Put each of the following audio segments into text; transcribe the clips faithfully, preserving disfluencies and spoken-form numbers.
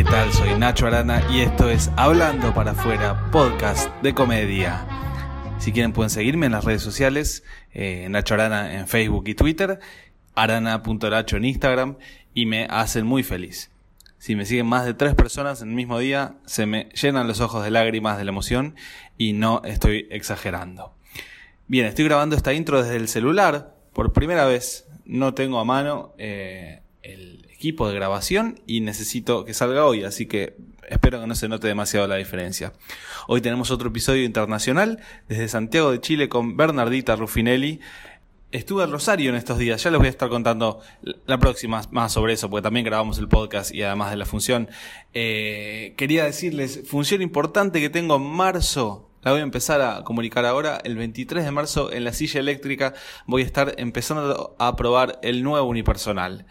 tal? Soy Nacho Arana y esto es Hablando para Afuera, podcast de comedia. Si quieren pueden seguirme en las redes sociales, eh, Nacho Arana en Facebook y Twitter, arana punto nacho en Instagram, y me hacen muy feliz. Si me siguen más de tres personas en el mismo día, se me llenan los ojos de lágrimas de la emoción y no estoy exagerando. Bien, estoy grabando esta intro desde el celular. Por primera vez no tengo a mano eh, el equipo de grabación y necesito que salga hoy, así que espero que no se note demasiado la diferencia. Hoy tenemos otro episodio internacional desde Santiago de Chile con Bernardita Ruffinelli. Estuve en Rosario en estos días, ya les voy a estar contando la próxima más sobre eso, porque también grabamos el podcast y además de la función. Eh, quería decirles, función importante que tengo en marzo, la voy a empezar a comunicar ahora, el veintitrés de marzo en la silla eléctrica voy a estar empezando a probar el nuevo unipersonal.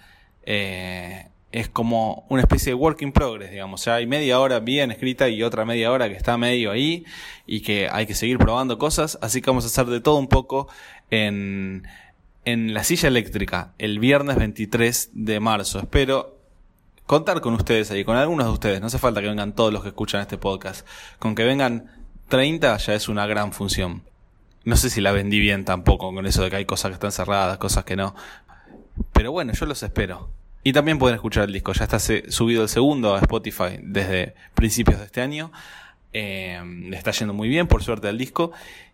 Eh, es como una especie de work in progress, digamos, ya hay media hora bien escrita y otra media hora que está medio ahí y que hay que seguir probando cosas, así que vamos a hacer de todo un poco en, en la silla eléctrica el viernes veintitrés de marzo. Espero contar con ustedes ahí, con algunos de ustedes, no hace falta que vengan todos los que escuchan este podcast, con que vengan treinta ya es una gran función. No sé si la vendí bien tampoco con eso de que hay cosas que están cerradas, cosas que no, pero bueno, yo los espero. Y también pueden escuchar el disco, ya está subido el segundo a Spotify desde principios de este año. Eh, le está yendo muy bien, por suerte, al disco.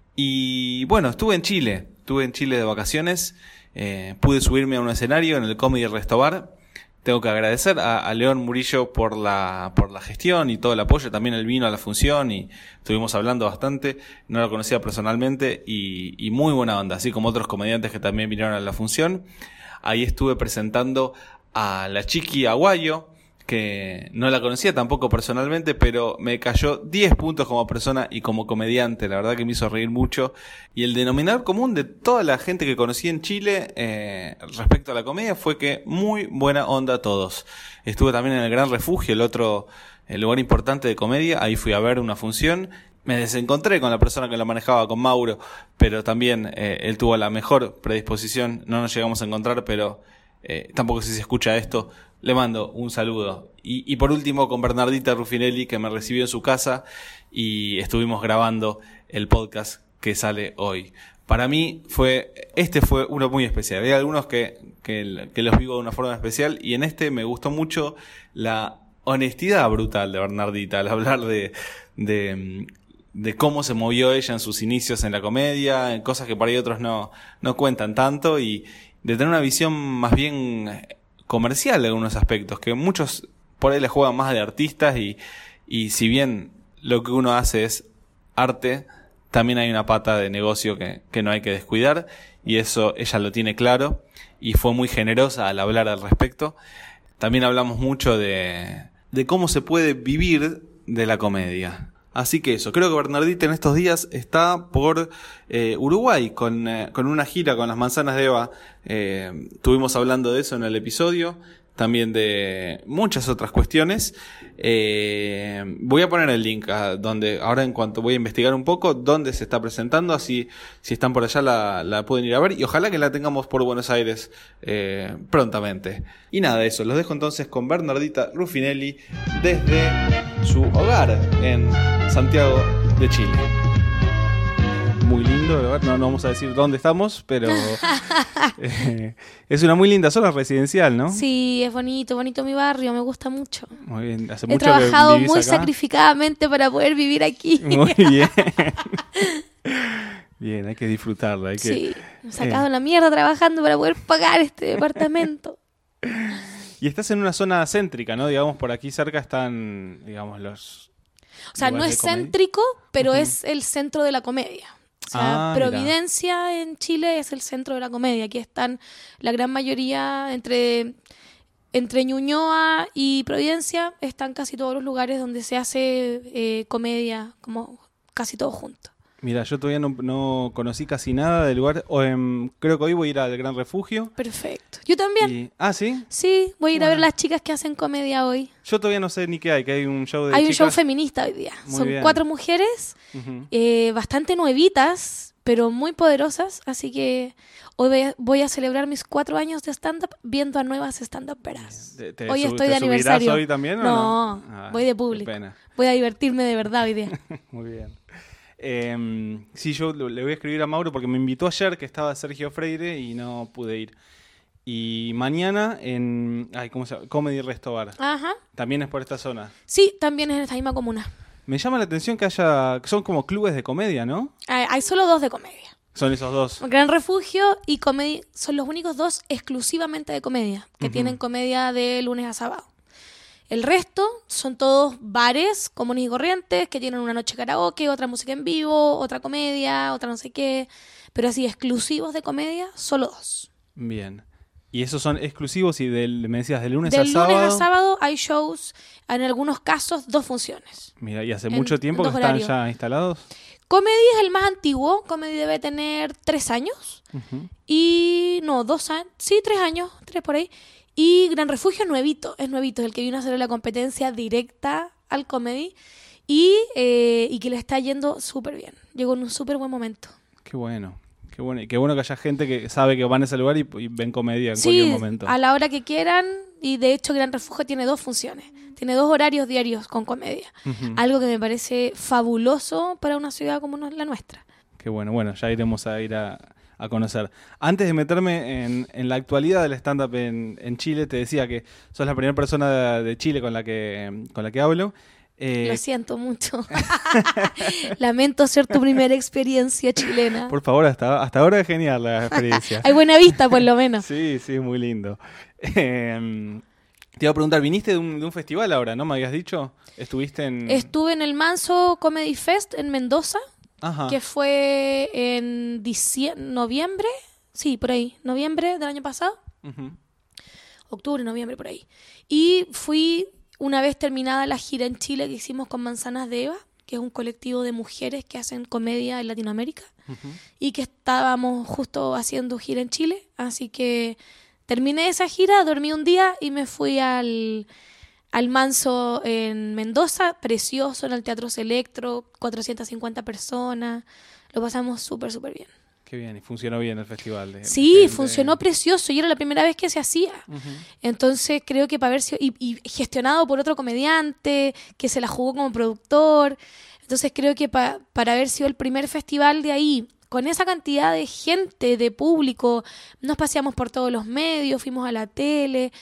Y bueno, estuve en Chile, estuve en Chile de vacaciones. Eh, pude subirme a un escenario en el Comedy Resto Bar. Tengo que agradecer a, a León Murillo por la, por la gestión y todo el apoyo. También él vino a la función y estuvimos hablando bastante. No lo conocía personalmente y, y muy buena onda, así como otros comediantes que también vinieron a la función. Ahí estuve presentando a la Chiqui Aguayo, que no la conocía tampoco personalmente, pero me cayó diez puntos como persona y como comediante. La verdad que me hizo reír mucho. Y el denominador común de toda la gente que conocí en Chile eh, respecto a la comedia fue que muy buena onda todos. Estuve también en el Gran Refugio, el otro el lugar importante de comedia. Ahí fui a ver una función. Me desencontré con la persona que la manejaba, con Mauro, pero también eh, él tuvo la mejor predisposición. No nos llegamos a encontrar, pero Eh, tampoco sé si se escucha esto, le mando un saludo. Y, y por último con Bernardita Ruffinelli, que me recibió en su casa y estuvimos grabando el podcast que sale hoy. Para mí fue, este fue uno muy especial. Hay algunos que, que, que los vivo de una forma especial y en este me gustó mucho la honestidad brutal de Bernardita al hablar de, de, de cómo se movió ella en sus inicios en la comedia, en cosas que por ahí otros no, no cuentan tanto, y de tener una visión más bien comercial de algunos aspectos, que muchos por ahí le juegan más de artistas y, y si bien lo que uno hace es arte, también hay una pata de negocio que, que no hay que descuidar, y eso ella lo tiene claro y fue muy generosa al hablar al respecto. También hablamos mucho de, de cómo se puede vivir de la comedia. Así que eso, creo que Bernardita en estos días está por eh, Uruguay con, eh, con una gira con las Manzanas de Eva. Eh, estuvimos hablando de eso en el episodio, también de muchas otras cuestiones. Eh, voy a poner el link a donde, ahora en cuanto voy a investigar un poco, dónde se está presentando, así si están por allá la, la pueden ir a ver y ojalá que la tengamos por Buenos Aires eh, prontamente. Y nada de eso, los dejo entonces con Bernardita Ruffinelli desde su hogar en Santiago de Chile. Muy lindo, no, no vamos a decir dónde estamos, pero eh, es una muy linda zona residencial, ¿no? Sí, es bonito, bonito mi barrio, me gusta mucho. Muy bien, hace He mucho trabajado que vivís muy acá. sacrificadamente para poder vivir aquí. Muy bien. Bien, hay que disfrutarla. Hay que, sí, me he sacado eh. la mierda trabajando para poder pagar este departamento. Y estás en una zona céntrica, ¿no? Digamos, por aquí cerca están, digamos, los... O sea, no es céntrico, pero uh-huh. es el centro de la comedia. O sea, ah, Providencia mira. En Chile es el centro de la comedia. Aquí están la gran mayoría, entre, entre Ñuñoa y Providencia, están casi todos los lugares donde se hace eh, comedia, como casi todo junto. Mira, yo todavía no, no conocí casi nada del lugar. O, um, creo que hoy voy a ir al Gran Refugio. Perfecto. Yo también. Y... ¿Ah, sí? Sí, voy a ir bueno. a ver a las chicas que hacen comedia hoy. Yo todavía no sé ni qué hay, que hay un show de Hay chicas. un show feminista hoy día. Muy Son bien. cuatro mujeres, uh-huh. eh, bastante nuevitas, pero muy poderosas, así que hoy voy a celebrar mis cuatro años de stand-up viendo a nuevas stand-uperas. Hoy estoy de aniversario. ¿Hoy también o no? No, ah, voy de público. Voy a divertirme de verdad hoy día. Muy bien. Eh, sí, yo le voy a escribir a Mauro porque me invitó ayer, que estaba Sergio Freire, y no pude ir. Y mañana en ay, ¿cómo se llama? Comedy Resto Bar. Ajá. ¿También es por esta zona? Sí, también es en esta misma comuna. Me llama la atención que haya... Son como clubes de comedia, ¿no? Hay, hay solo dos de comedia. Son esos dos. Gran Refugio y Comedy son los únicos dos exclusivamente de comedia, que uh-huh. tienen comedia de lunes a sábado. El resto son todos bares comunes y corrientes que tienen una noche karaoke, otra música en vivo, otra comedia, otra no sé qué. Pero así, exclusivos de comedia, solo dos. Bien. ¿Y esos son exclusivos y del, me decías, de lunes a sábado? De lunes a sábado hay shows, en algunos casos, dos funciones. Mira, ¿y hace mucho tiempo que están ya instalados? Comedy es el más antiguo. Comedy debe tener tres años. Uh-huh. Y, no, dos años. Sí, tres años, tres por ahí. Y Gran Refugio es nuevito, es nuevito, es el que vino a hacer la competencia directa al Comedy y, eh, y que le está yendo súper bien. Llegó en un súper buen momento. Qué bueno, qué bueno. Y qué bueno que haya gente que sabe que van a ese lugar y, y ven comedia en sí, cualquier momento. A la hora que quieran, y de hecho Gran Refugio tiene dos funciones, tiene dos horarios diarios con comedia. Uh-huh. Algo que me parece fabuloso para una ciudad como la nuestra. Qué bueno, bueno, ya iremos a ir a... a conocer. Antes de meterme en, en la actualidad del stand-up en, en Chile, te decía que sos la primera persona de, de Chile con la que, con la que hablo. Eh... Lo siento mucho. Lamento ser tu primera experiencia chilena. Por favor, hasta, hasta ahora es genial la experiencia. Hay buena vista, por lo menos. Sí, sí, muy lindo. Eh, te iba a preguntar, ¿viniste de un, de un festival ahora, no? ¿Me habías dicho? ¿Estuviste en...? Estuve en el Manso Comedy Fest en Mendoza. Ajá. Que fue en dicie- noviembre, sí, por ahí, noviembre del año pasado, uh-huh. octubre, noviembre, por ahí. Y fui una vez terminada la gira en Chile que hicimos con Manzanas de Eva, que es un colectivo de mujeres que hacen comedia en Latinoamérica, uh-huh. y que estábamos justo haciendo gira en Chile, así que terminé esa gira, dormí un día y me fui al... al Manso en Mendoza, precioso, en el Teatro Selectro, cuatrocientas cincuenta personas, lo pasamos súper, súper bien. Qué bien, y funcionó bien el festival. De, sí, de, funcionó de... precioso, y era la primera vez que se hacía. Uh-huh. Entonces creo que para haber sido, y, y gestionado por otro comediante, que se la jugó como productor, entonces creo que pa, para haber sido el primer festival de ahí, con esa cantidad de gente, de público, nos paseamos por todos los medios, fuimos a la tele...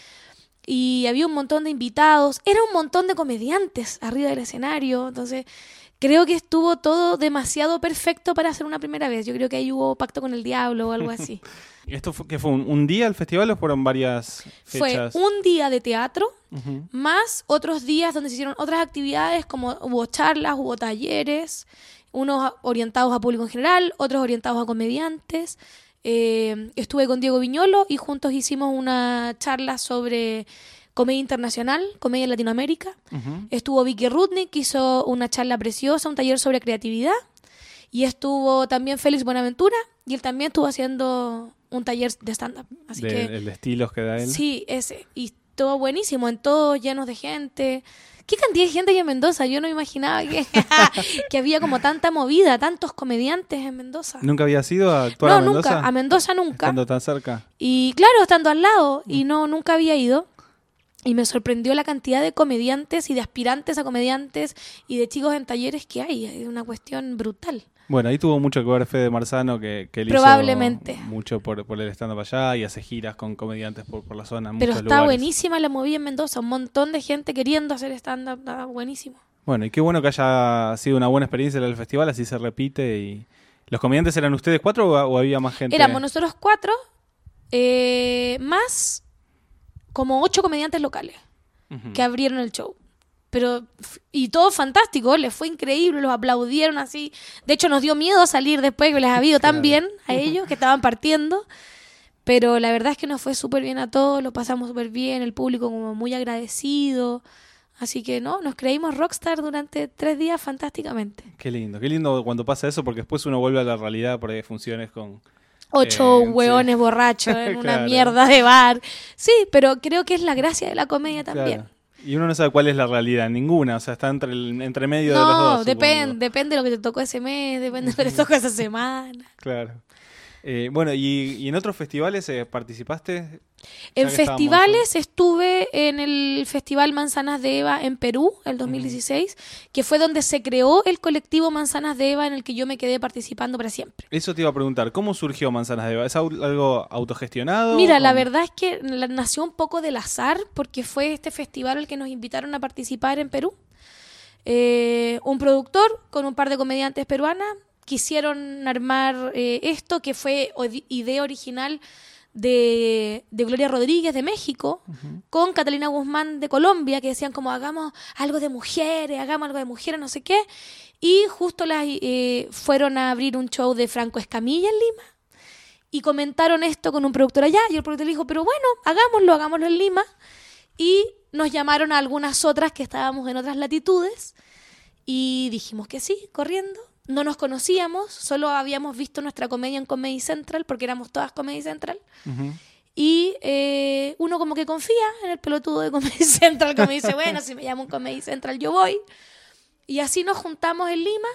Y había un montón de invitados, era un montón de comediantes arriba del escenario, entonces creo que estuvo todo demasiado perfecto para hacer una primera vez. Yo creo que ahí hubo pacto con el diablo o algo así. ¿Esto fue, qué fue, un, un día el festival o fueron varias fechas? Fue un día de teatro, uh-huh. más otros días donde se hicieron otras actividades, como hubo charlas, hubo talleres, unos orientados a público en general, otros orientados a comediantes. Eh, estuve con Diego Viñolo y juntos hicimos una charla sobre comedia internacional, comedia en Latinoamérica. Uh-huh. Estuvo Vicky Rudnick, que hizo una charla preciosa, un taller sobre creatividad. Y estuvo también Félix Buenaventura, y él también estuvo haciendo un taller de stand-up. Así de, que, el de estilos que da él. Sí, ese. Y todo buenísimo, en todos llenos de gente. ¿Qué cantidad de gente hay en Mendoza? Yo no imaginaba que, que había como tanta movida, tantos comediantes en Mendoza. ¿Nunca habías ido a actuar no, a Mendoza? No, nunca. A Mendoza nunca. Estando tan cerca. Y claro, estando al lado. Y no, nunca había ido. Y me sorprendió la cantidad de comediantes y de aspirantes a comediantes y de chicos en talleres que hay. Es una cuestión brutal. Bueno, ahí tuvo mucho que ver Fede Marzano, que, que él Probablemente. hizo mucho por, por el stand-up allá y hace giras con comediantes por, por la zona. En Pero muchos está lugares. Buenísima la movida en Mendoza, un montón de gente queriendo hacer stand-up, está buenísimo. Bueno, y qué bueno que haya sido una buena experiencia el festival, así se repite. Y ¿los comediantes eran ustedes cuatro o, o había más gente? Éramos nosotros cuatro, eh, más como ocho comediantes locales uh-huh. que abrieron el show. Pero, y todo fantástico, les fue increíble, los aplaudieron así. De hecho, nos dio miedo salir después, que les ha habido tan bien a ellos, que estaban partiendo. Pero la verdad es que nos fue súper bien a todos, lo pasamos súper bien, el público como muy agradecido. Así que, no, nos creímos rockstar durante tres días fantásticamente. Qué lindo, qué lindo cuando pasa eso, porque después uno vuelve a la realidad por ahí funciones con... Ocho eh, hueones sí. borrachos en una Claro. mierda de bar. Sí, pero creo que es la gracia de la comedia también. Claro. Y uno no sabe cuál es la realidad, ninguna, o sea, está entre, el, entre medio no, de los dos. No, depende, depende de lo que te tocó ese mes, depende de lo que te tocó esa semana. Claro. Eh, bueno, ¿y, ¿y en otros festivales eh, participaste? En festivales estuve en el Festival Manzanas de Eva en Perú, el dos mil dieciséis, uh-huh. que fue donde se creó el colectivo Manzanas de Eva en el que yo me quedé participando para siempre. Eso te iba a preguntar, ¿cómo surgió Manzanas de Eva? ¿Es algo autogestionado? Mira, ¿O? La verdad es que nació un poco del azar porque fue este festival al que nos invitaron a participar en Perú. Eh, un productor con un par de comediantes peruanas quisieron armar eh, esto, que fue idea original de, de Gloria Rodríguez de México, uh-huh. con Catalina Guzmán de Colombia, que decían como hagamos algo de mujeres, hagamos algo de mujeres, no sé qué. Y justo las, eh, fueron a abrir un show de Franco Escamilla en Lima y comentaron esto con un productor allá y el productor le dijo, pero bueno, hagámoslo, hagámoslo en Lima. Y nos llamaron a algunas otras que estábamos en otras latitudes y dijimos que sí, corriendo. No nos conocíamos, solo habíamos visto nuestra comedia en Comedy Central, porque éramos todas Comedy Central. Uh-huh. Y eh, uno como que confía en el pelotudo de Comedy Central, como dice, bueno, si me llamo un Comedy Central, yo voy. Y así nos juntamos en Lima,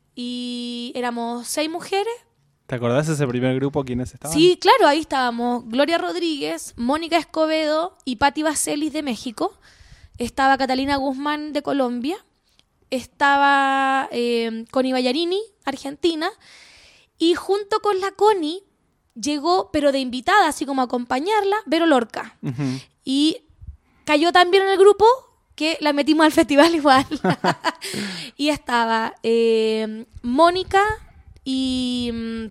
y éramos seis mujeres. ¿Te acordás de ese primer grupo quiénes estaban? Sí, claro, ahí estábamos Gloria Rodríguez, Mónica Escobedo y Patti Vaselis de México. Estaba Catalina Guzmán de Colombia. Estaba eh, Connie Ballarini, Argentina, y junto con la Connie llegó, pero de invitada, así como a acompañarla, Vero Lorca. Uh-huh. Y cayó también en el grupo que la metimos al festival igual. Y estaba eh, Mónica y,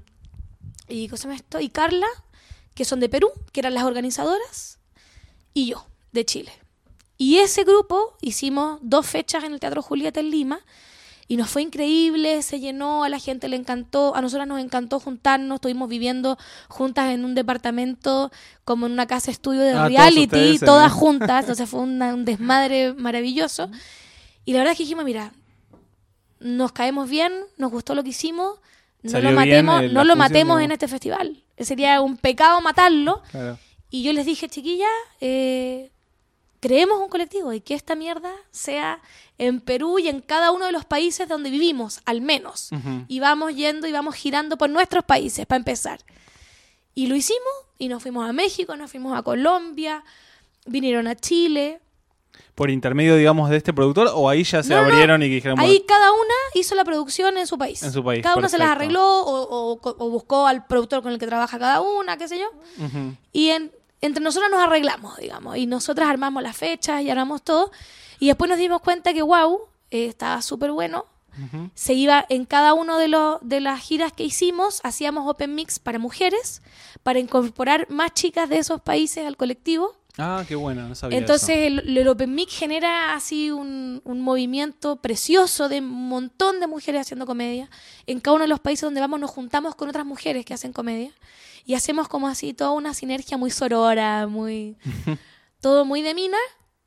y, ¿cómo se llama esto? y Carla, que son de Perú, que eran las organizadoras, y yo, de Chile. Y ese grupo hicimos dos fechas en el Teatro Julieta en Lima y nos fue increíble, se llenó, a la gente le encantó, a nosotras nos encantó juntarnos, estuvimos viviendo juntas en un departamento como en una casa estudio de ah, reality, todas juntas, entonces fue una, un desmadre maravilloso. Y la verdad es que dijimos, mira, nos caemos bien, nos gustó lo que hicimos, no lo matemos, el, no lo matemos de... en este festival. Sería un pecado matarlo. Claro. Y yo les dije, chiquillas, eh... creemos un colectivo y que esta mierda sea en Perú y en cada uno de los países donde vivimos, al menos. Uh-huh. Y vamos yendo y vamos girando por nuestros países, para empezar. Y lo hicimos, y nos fuimos a México, nos fuimos a Colombia, vinieron a Chile. ¿Por intermedio, digamos, de este productor? ¿O ahí ya se no, abrieron no. y dijeron... Ahí cada una hizo la producción en su país. En su país, Cada perfecto. una se las arregló o, o, o buscó al productor con el que trabaja cada una, qué sé yo. Uh-huh. Y en... entre nosotros nos arreglamos, digamos, y nosotras armamos las fechas y armamos todo, y después nos dimos cuenta que wow, eh, estaba súper bueno. Uh-huh. Se iba en cada uno de los de las giras que hicimos, hacíamos open mix para mujeres, para incorporar más chicas de esos países al colectivo. Ah, qué bueno, no sabía Entonces eso. El, el open mix genera así un, un movimiento precioso de un montón de mujeres haciendo comedia. En cada uno de los países donde vamos nos juntamos con otras mujeres que hacen comedia. Y hacemos como así toda una sinergia muy sorora, muy todo muy de mina.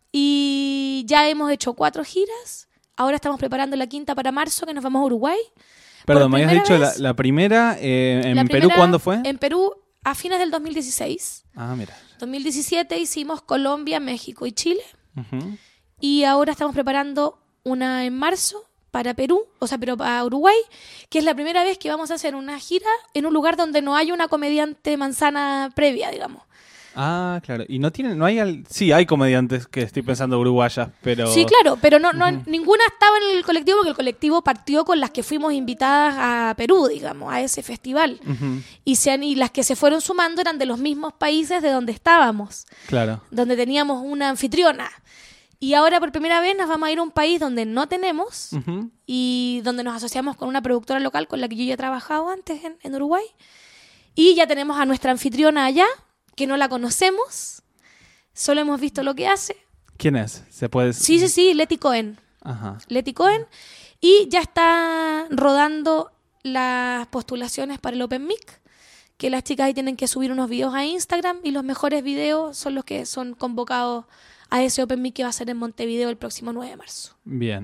Y ya hemos hecho cuatro giras. Ahora estamos preparando la quinta para marzo, que nos vamos a Uruguay. Perdón, me habías dicho la, la primera, eh, ¿en la Perú primera, cuándo fue? En Perú a fines del dos mil dieciséis. Ah, mira. dos mil diecisiete hicimos Colombia, México y Chile. Uh-huh. Y ahora estamos preparando una en marzo para Perú, o sea, pero para Uruguay, que es la primera vez que vamos a hacer una gira en un lugar donde no hay una comediante manzana previa, digamos. Ah, claro. Y no tienen, no hay, al... sí, hay comediantes que estoy pensando uruguayas, pero... Sí, claro, pero no, no uh-huh. ninguna estaba en el colectivo porque el colectivo partió con las que fuimos invitadas a Perú, digamos, a ese festival. Uh-huh. Y, se han, y las que se fueron sumando eran de los mismos países de donde estábamos. Claro. Donde teníamos una anfitriona. Y ahora por primera vez nos vamos a ir a un país donde no tenemos uh-huh. y donde nos asociamos con una productora local con la que yo ya he trabajado antes en, en Uruguay. Y ya tenemos a nuestra anfitriona allá, que no la conocemos, solo hemos visto lo que hace. ¿Quién es? ¿Se puede...? Sí, sí, sí, Leti Cohen. Ajá. Leti Cohen. Y ya está rodando las postulaciones para el Open Mic, que las chicas ahí tienen que subir unos videos a Instagram y los mejores videos son los que son convocados a ese Open Mic que va a ser en Montevideo el próximo nueve de marzo. Bien.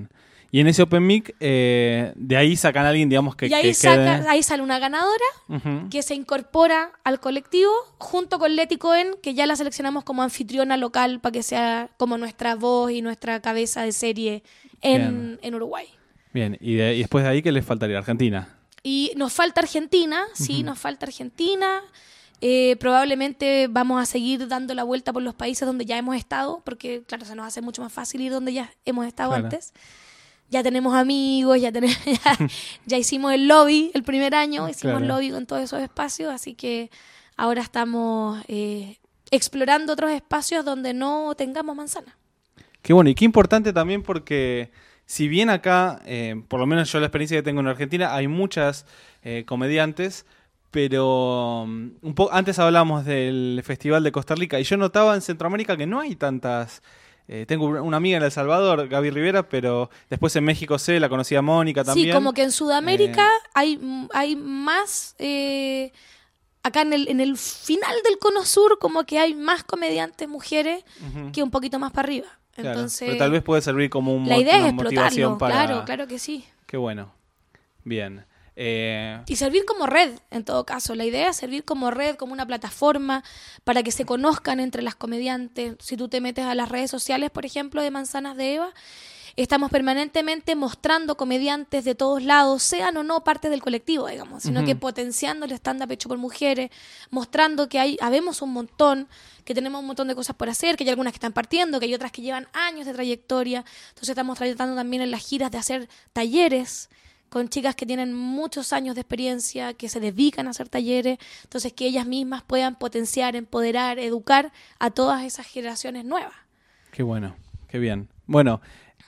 Y en ese Open Mic, eh, de ahí sacan a alguien, digamos, que, y ahí, que saca, quede... ahí sale una ganadora uh-huh. que se incorpora al colectivo junto con Leti Cohen, que ya la seleccionamos como anfitriona local para que sea como nuestra voz y nuestra cabeza de serie en, en Uruguay. Bien, y, de, y después de ahí, ¿qué les faltaría? ¿Argentina? Y nos falta Argentina, sí, uh-huh. nos falta Argentina. Eh, probablemente vamos a seguir dando la vuelta por los países donde ya hemos estado, porque, claro, se nos hace mucho más fácil ir donde ya hemos estado claro. antes. Ya tenemos amigos, ya, tenemos, ya, ya hicimos el lobby el primer año, hicimos claro. lobby con todos esos espacios, así que ahora estamos eh, explorando otros espacios donde no tengamos manzana. Qué bueno, y qué importante también porque si bien acá, eh, por lo menos yo la experiencia que tengo en Argentina, hay muchas eh, comediantes, pero um, un po- antes hablábamos del Festival de Costa Rica y yo notaba en Centroamérica que no hay tantas... Eh, tengo una amiga en El Salvador, Gaby Rivera, pero después en México sé, la conocía Mónica también. Sí, como que en Sudamérica eh, hay, hay más, eh, acá en el, en el final del Cono Sur, como que hay más comediantes mujeres uh-huh. que un poquito más para arriba. Claro, entonces pero tal vez puede servir como un la idea una es motivación explotarlo, para... claro, claro que sí. Qué bueno, bien. Eh... Y servir como red, en todo caso. La idea es servir como red, como una plataforma para que se conozcan entre las comediantes. Si tú te metes a las redes sociales, por ejemplo, de Manzanas de Eva, estamos permanentemente mostrando comediantes de todos lados, sean o no parte del colectivo, digamos, sino uh-huh. que potenciando el stand-up hecho por mujeres, mostrando que hay, habemos un montón, que tenemos un montón de cosas por hacer, que hay algunas que están partiendo, que hay otras que llevan años de trayectoria. Entonces estamos tratando también en las giras de hacer talleres con chicas que tienen muchos años de experiencia, que se dedican a hacer talleres, entonces que ellas mismas puedan potenciar, empoderar, educar a todas esas generaciones nuevas. Qué bueno, qué bien. Bueno,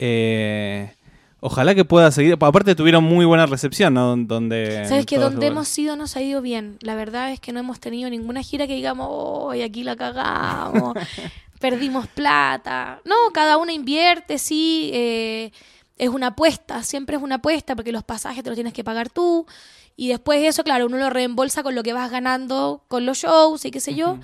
eh, ojalá que pueda seguir, aparte tuvieron muy buena recepción, ¿no? Donde, sabes que donde hemos ido nos ha ido bien, la verdad es que no hemos tenido ninguna gira que digamos, hoy aquí la cagamos, perdimos plata, no, cada una invierte, sí, eh, es una apuesta, siempre es una apuesta porque los pasajes te los tienes que pagar tú y después eso, claro, uno lo reembolsa con lo que vas ganando con los shows y qué sé yo. Uh-huh.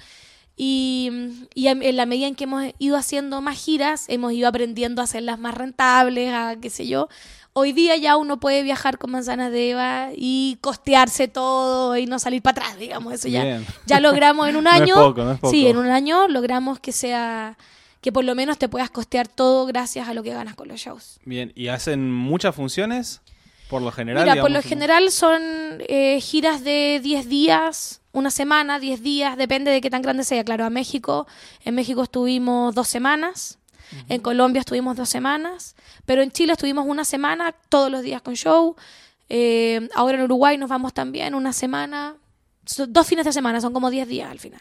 Y, y en la medida en que hemos ido haciendo más giras, hemos ido aprendiendo a hacerlas más rentables, a qué sé yo. Hoy día ya uno puede viajar con Manzanas de Eva y costearse todo y no salir para atrás, digamos. Eso ya, ya logramos en un año. No es poco, no es poco. Sí, en un año logramos que sea... que por lo menos te puedas costear todo gracias a lo que ganas con los shows. Bien, ¿y hacen muchas funciones? Por lo general, Mira, digamos, por lo general son eh, giras de diez días, una semana, diez días, depende de qué tan grande sea. Claro, a México, en México estuvimos dos semanas, uh-huh. en Colombia estuvimos dos semanas, pero en Chile estuvimos una semana, todos los días con show. Eh, ahora en Uruguay nos vamos también una semana, dos fines de semana, son como diez días al final.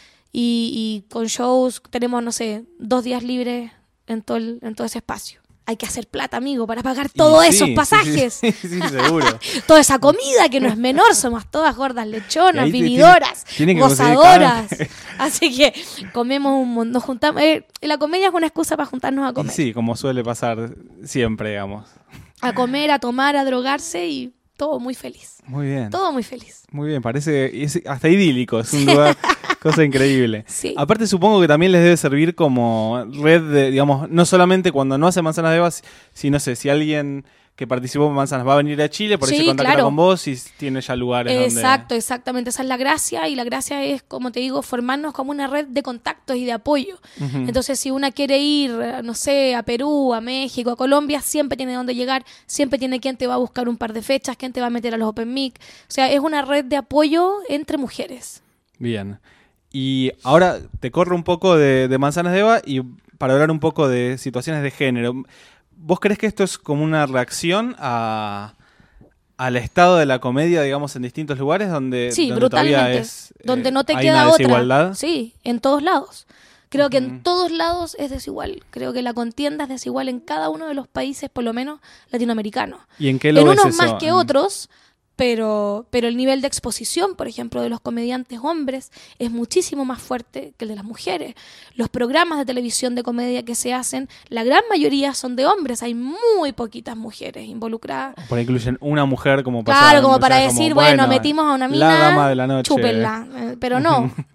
Y, y con shows tenemos, no sé, dos días libres en todo, el, en todo ese espacio. Hay que hacer plata, amigo, para pagar todos sí, esos pasajes. Sí, sí, sí, seguro. Toda esa comida que no es menor, somos todas gordas lechonas, vividoras, tiene, tiene gozadoras. Así que comemos un montón, nos juntamos. Eh, la comedia es una excusa para juntarnos a comer. Sí, como suele pasar siempre, digamos. A comer, a tomar, a drogarse y todo muy feliz. Muy bien. Todo muy feliz. Muy bien, parece es hasta idílico, es un lugar, cosa increíble. Sí. Aparte supongo que también les debe servir como red de, digamos, no solamente cuando no hace Manzanas de Eva, sino, no sé, si alguien que participó en Manzanas va a venir a Chile, por ahí sí, se contacta claro. con vos y tiene ya lugares Exacto, donde... Exacto, exactamente, esa es la gracia y la gracia es, como te digo, formarnos como una red de contactos y de apoyo. Uh-huh. Entonces, si una quiere ir, no sé, a Perú, a México, a Colombia, siempre tiene dónde llegar, siempre tiene quien te va a buscar un par de fechas, quien te va a meter a los Open Mic. O sea, es una red de apoyo entre mujeres. Bien. Y ahora te corro un poco de, de Manzanas de Eva y para hablar un poco de situaciones de género. ¿Vos crees que esto es como una reacción a, al estado de la comedia, digamos, en distintos lugares donde, sí, donde todavía es, donde eh, no te hay queda una otra? Desigualdad? Sí, en todos lados. Creo que uh-huh. en todos lados es desigual. Creo que la contienda es desigual en cada uno de los países, por lo menos latinoamericanos. ¿Y en qué lo en ves unos eso? más que en... otros, pero, pero el nivel de exposición, por ejemplo, de los comediantes hombres es muchísimo más fuerte que el de las mujeres. Los programas de televisión de comedia que se hacen, la gran mayoría son de hombres, hay muy poquitas mujeres involucradas. Por ahí incluyen una mujer como para... Claro, como para decir, como, bueno, bueno, metimos a una mina, la dama de la noche. chúpenla, pero no.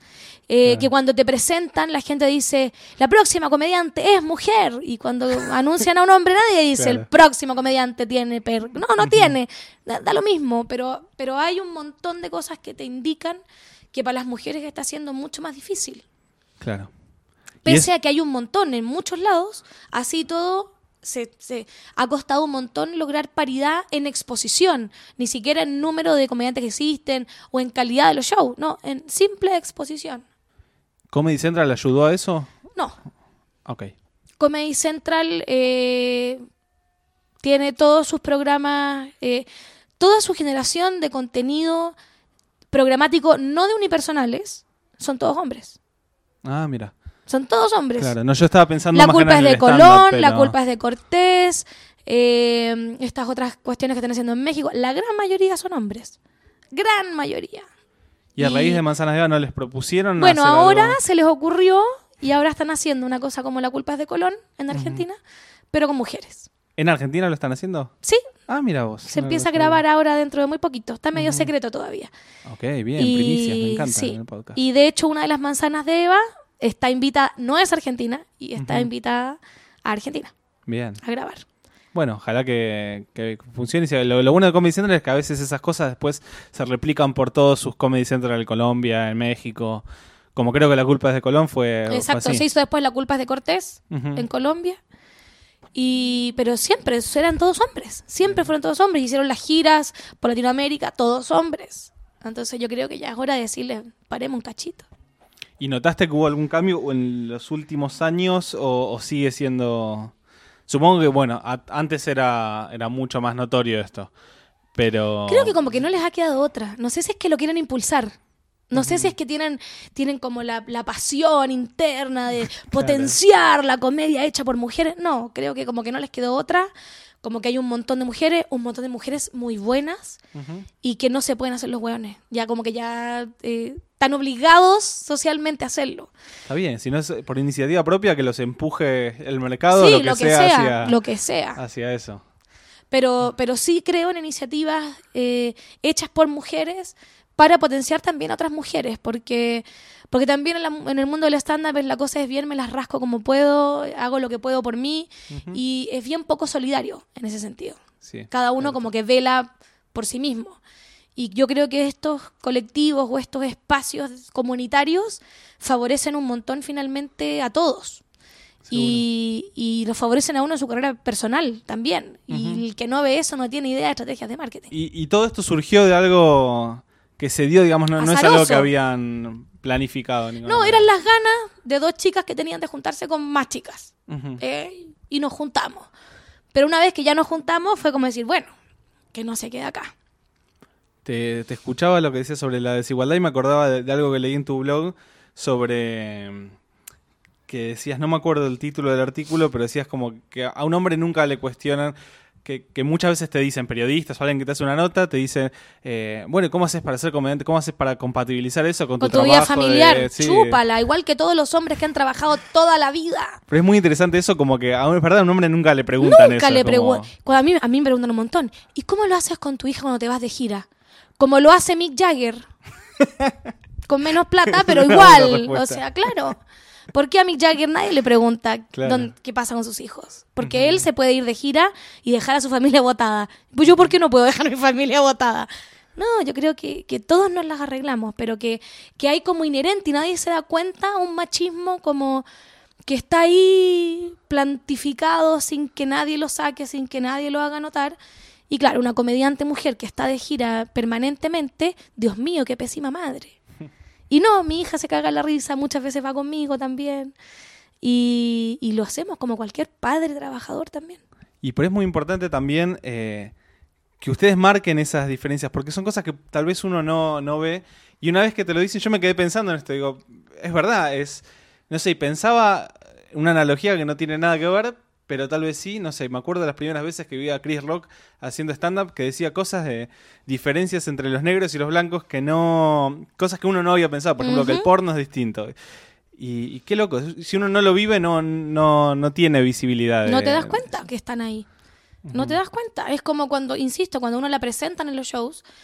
Eh, claro. Que cuando te presentan la gente dice, la próxima comediante es mujer. Y cuando anuncian a un hombre nadie dice, claro. el próximo comediante tiene per... No, no tiene. Da, da lo mismo, pero, pero hay un montón de cosas que te indican que para las mujeres está siendo mucho más difícil. Claro. Pese es... a que hay un montón en muchos lados, así todo se, se ha costado un montón lograr paridad en exposición, ni siquiera en número de comediantes que existen o en calidad de los shows, no, en simple exposición. ¿Comedy Central ayudó a eso? No. Ok. Comedy Central eh, tiene todos sus programas, eh, toda su generación de contenido programático no de unipersonales, son todos hombres. Ah, mira. Son todos hombres. Claro, no, yo estaba pensando la más culpa en es de el Colón, stand-up, la pero... culpa es de Cortés, eh, estas otras cuestiones que están haciendo en México. La gran mayoría son hombres. Gran mayoría. ¿Y a y... raíz de Manzanas de Eva no les propusieron Bueno, hacer ahora algo? se les ocurrió y ahora están haciendo una cosa como La culpa es de Colón en Argentina, uh-huh. pero con mujeres. ¿En Argentina lo están haciendo? Sí. Ah, mira vos. Se empieza a grabar ahora dentro de muy poquito. Está medio uh-huh. secreto todavía. Ok, bien, y... primicias, me encanta sí. en el podcast. Y de hecho una de las Manzanas de Eva está invitada, no es argentina, y está uh-huh. invitada a Argentina. Bien. A grabar. Bueno, ojalá que, que funcione. Lo, lo bueno de Comedy Central es que a veces esas cosas después se replican por todos sus Comedy Central en Colombia, en México. Como creo que La culpa es de Colón fue. Exacto, fue así. Se hizo después La culpa es de Cortés uh-huh. en Colombia. Y, pero siempre eran todos hombres. Siempre fueron todos hombres. Hicieron las giras por Latinoamérica, todos hombres. Entonces yo creo que ya es hora de decirles, paremos un cachito. ¿Y notaste que hubo algún cambio en los últimos años o, o sigue siendo...? Supongo que, bueno, a, antes era, era mucho más notorio esto, pero... Creo que como que no les ha quedado otra. No sé si es que lo quieren impulsar. No uh-huh. sé si es que tienen, tienen como la, la pasión interna de potenciar claro. la comedia hecha por mujeres. No, creo que como que no les quedó otra. Como que hay un montón de mujeres, un montón de mujeres muy buenas uh-huh. y que no se pueden hacer los hueones. Ya como que ya eh, están obligados socialmente a hacerlo. Está bien, si no es por iniciativa propia que los empuje el mercado, sí, lo que, lo que sea, sea hacia, lo que sea. hacia eso. Pero, pero sí creo en iniciativas eh, hechas por mujeres para potenciar también a otras mujeres, porque... Porque también en, la, en el mundo del stand-up la cosa es bien, me las rasco como puedo, hago lo que puedo por mí, uh-huh. y es bien poco solidario en ese sentido. Sí, Cada uno claro. como que vela por sí mismo. Y yo creo que estos colectivos o estos espacios comunitarios favorecen un montón finalmente a todos. Y, y los favorecen a uno en su carrera personal también. Uh-huh. Y el que no ve eso no tiene idea de estrategias de marketing. Y, y todo esto surgió de algo que se dio, digamos, no, no es algo que habían... planificado. No, eran las ganas de dos chicas que tenían de juntarse con más chicas. Uh-huh. Eh, y nos juntamos. Pero una vez que ya nos juntamos fue como decir, bueno, que no se quede acá. Te, te escuchaba lo que decías sobre la desigualdad y me acordaba de, de algo que leí en tu blog sobre... que decías, no me acuerdo del título del artículo, pero decías como que a un hombre nunca le cuestionan... Que, que muchas veces te dicen periodistas o alguien que te hace una nota, te dicen, eh, bueno, ¿cómo haces para ser comediante? ¿Cómo haces para compatibilizar eso con, con tu, tu trabajo? Vida familiar? De, sí. Chúpala, igual que todos los hombres que han trabajado toda la vida. Pero es muy interesante eso, como que a un, es verdad, a un hombre nunca le preguntan nunca eso. le preguntan. Como... A mí, a mí me preguntan un montón, ¿y cómo lo haces con tu hija cuando te vas de gira? Como lo hace Mick Jagger. Con menos plata, pero igual. O sea, claro. ¿Por qué a Mick Jagger nadie le pregunta claro. dónde, qué pasa con sus hijos? Porque uh-huh. él se puede ir de gira y dejar a su familia botada. Pues yo, ¿por qué no puedo dejar a mi familia botada? No, yo creo que, que todos nos las arreglamos, pero que, que hay como inherente y nadie se da cuenta un machismo como que está ahí plantificado sin que nadie lo saque, sin que nadie lo haga notar. Y claro, una comediante mujer que está de gira permanentemente, Dios mío, qué pésima madre. Y no, mi hija se caga en la risa, muchas veces va conmigo también. Y, y lo hacemos como cualquier padre trabajador también. Y pero es muy importante también eh, que ustedes marquen esas diferencias, porque son cosas que tal vez uno no, no ve. Y una vez que te lo dicen, yo me quedé pensando en esto. Digo, es verdad, es no sé, pensaba una analogía que no tiene nada que ver, pero tal vez sí, no sé, me acuerdo de las primeras veces que vi a Chris Rock haciendo stand-up que decía cosas de diferencias entre los negros y los blancos que no... cosas que uno no había pensado, por ejemplo, uh-huh. que el porno es distinto. Y, y qué loco, si uno no lo vive no, no, no tiene visibilidad. De, no te das cuenta que están ahí, uh-huh. no te das cuenta. Es como cuando, insisto, cuando uno la presentan en los shows,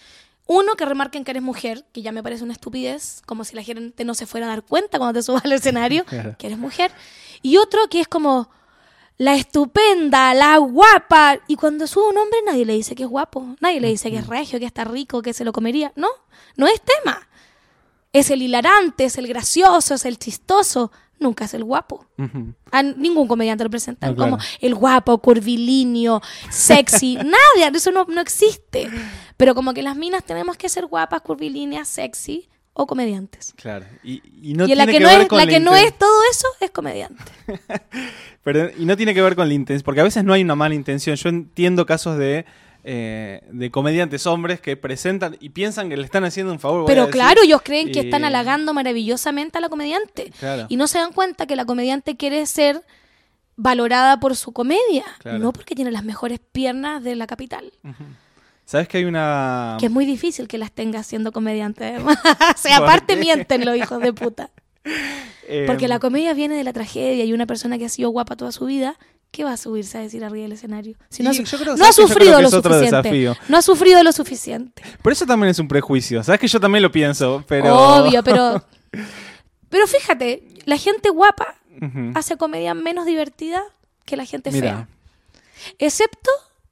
Uno, que remarquen que eres mujer, que ya me parece una estupidez, como si la gente no se fuera a dar cuenta cuando te subas al escenario, claro, que eres mujer. Y otro, que es como la estupenda, la guapa. Y cuando sube un hombre, nadie le dice que es guapo, nadie le dice que es regio, que está rico, que se lo comería. No, no es tema. Es el hilarante, es el gracioso, es el chistoso. Nunca es el guapo. Uh-huh. A ningún comediante lo presentan no, claro, como el guapo, curvilíneo, sexy. Nadie, eso no, no existe. Pero como que las minas tenemos que ser guapas, curvilíneas, sexy o comediantes. Claro. Y, y, no y la tiene que, que no, ver es, con la la que inten- no es todo eso es comediante. Pero, y no tiene que ver con la intención, porque a veces no hay una mala intención. Yo entiendo casos de... Eh, de comediantes hombres que presentan y piensan que le están haciendo un favor. Pero claro, ellos creen y... que están halagando maravillosamente a la comediante. Claro. Y no se dan cuenta que la comediante quiere ser valorada por su comedia, claro, no porque tiene las mejores piernas de la capital. Uh-huh. ¿Sabes que hay una...? Que es muy difícil que las tenga siendo comediante, además. O sea, aparte mienten los hijos de puta. Eh... Porque la comedia viene de la tragedia y una persona que ha sido guapa toda su vida... ¿Qué va a subirse a decir arriba del escenario? Si no, ha, no ha sufrido lo suficiente. Desafío. No ha sufrido lo suficiente. Pero eso también es un prejuicio. Sabes que yo también lo pienso, pero... Obvio, pero... Pero fíjate, la gente guapa uh-huh. hace comedia menos divertida que la gente Mira. fea. Excepto...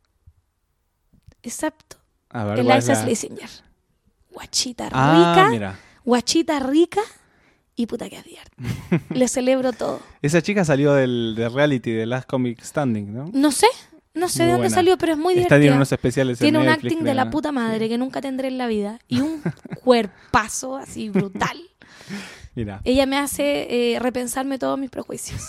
Excepto... A ver, Eliza Schlesinger. Guachita rica. Ah, mira. Guachita rica... Y puta que es divertido. Le celebro todo. Esa chica salió del, del reality de Last Comic Standing, ¿no? No sé. No sé muy de dónde buena. salió, pero es muy divertida. Tiene unos especiales Tiene en un Netflix, acting creo, de la ¿no? puta madre sí. que nunca tendré en la vida. Y un cuerpazo así brutal. Mira. Ella me hace eh, repensarme todos mis prejuicios.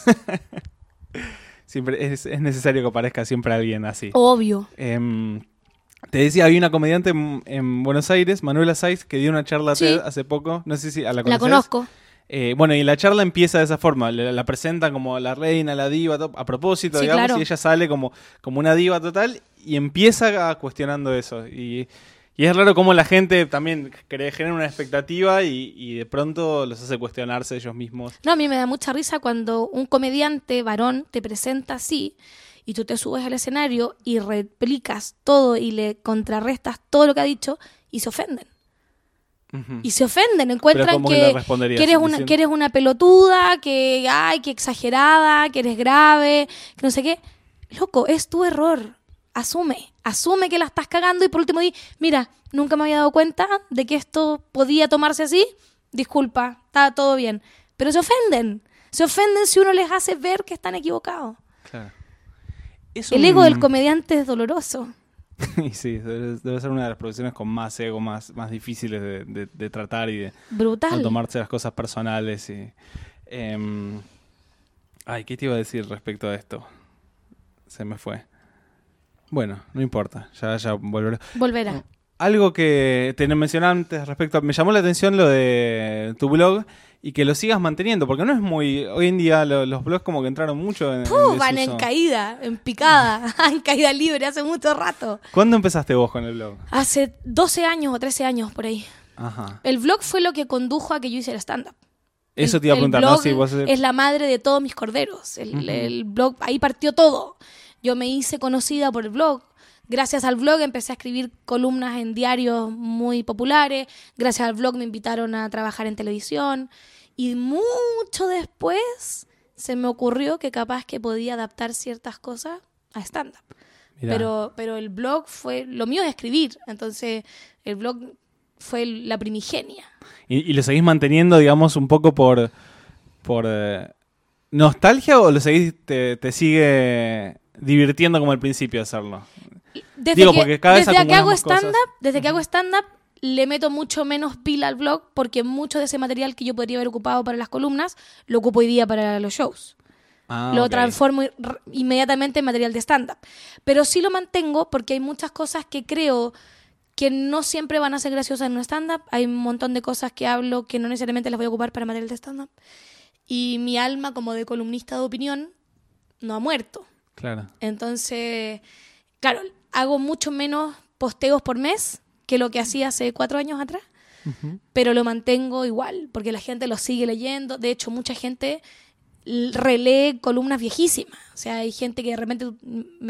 Siempre es, es necesario que aparezca siempre alguien así. Obvio. Eh, Te decía, había una comediante en, en Buenos Aires, Manuela Saiz, que dio una charla sí. TED hace poco. No sé si la conoces. La conozco. Eh, bueno, y la charla empieza de esa forma. La, la presentan como la reina, la diva, to- a propósito, sí, digamos, claro. y ella sale como, como una diva total y empieza a, cuestionando eso. Y, y es raro cómo la gente también cree, genera una expectativa y, y de pronto los hace cuestionarse ellos mismos. No, a mí me da mucha risa cuando un comediante varón te presenta así y tú te subes al escenario y replicas todo y le contrarrestas todo lo que ha dicho y se ofenden. Uh-huh. Y se ofenden, encuentran que, que, eres una, que eres una pelotuda, que ay, que exagerada, que eres grave, que no sé qué. Loco, es tu error. Asume, asume que la estás cagando y por último di, mira, nunca me había dado cuenta de que esto podía tomarse así. Disculpa, está todo bien. Pero se ofenden. Se ofenden si uno les hace ver que están equivocados. Claro. Es El un... ego del comediante es doloroso. Y sí, debe, debe ser una de las profesiones con más ego, más, más difíciles de, de, de tratar y de Brutal. no tomarse las cosas personales. Y, eh, ay, ¿qué te iba a decir respecto a esto? Se me fue. Bueno, no importa, ya, ya volverá. Volverá. Algo que te mencionaba antes respecto a... Me llamó la atención lo de tu blog y que lo sigas manteniendo, porque no es muy... Hoy en día lo, los blogs como que entraron mucho en, Puh, en van en caída, en picada, en caída libre hace mucho rato. ¿Cuándo empezaste vos con el blog? Hace doce años o trece años por ahí. Ajá. El blog fue lo que condujo a que yo hiciera stand-up. Eso el, te iba a preguntar, el blog ¿no? Sí, vos... es la madre de todos mis corderos. El, uh-huh. el blog, ahí partió todo. Yo me hice conocida por el blog. Gracias al blog empecé a escribir columnas en diarios muy populares. Gracias al blog me invitaron a trabajar en televisión. Y mucho después se me ocurrió que capaz que podía adaptar ciertas cosas a stand-up. Pero, pero el blog fue... Lo mío es escribir. Entonces el blog fue la primigenia. ¿Y, y lo seguís manteniendo, digamos, un poco por... por eh, nostalgia o lo seguís, te, te sigue divirtiendo como al principio de hacerlo? Desde Digo, que, porque cada vez desde que hago stand-up, cosas. desde Uh-huh. que hago stand-up, le meto mucho menos pila al blog porque mucho de ese material que yo podría haber ocupado para las columnas lo ocupo hoy día para los shows. Ah, lo okay. transformo r- inmediatamente en material de stand-up. Pero sí lo mantengo porque hay muchas cosas que creo que no siempre van a ser graciosas en un stand-up. Hay un montón de cosas que hablo que no necesariamente las voy a ocupar para material de stand-up. Y mi alma como de columnista de opinión no ha muerto. Claro. Entonces, claro, hago mucho menos posteos por mes que lo que hacía hace cuatro años atrás, uh-huh. pero lo mantengo igual, porque la gente lo sigue leyendo. De hecho, mucha gente relee columnas viejísimas. O sea, hay gente que de repente me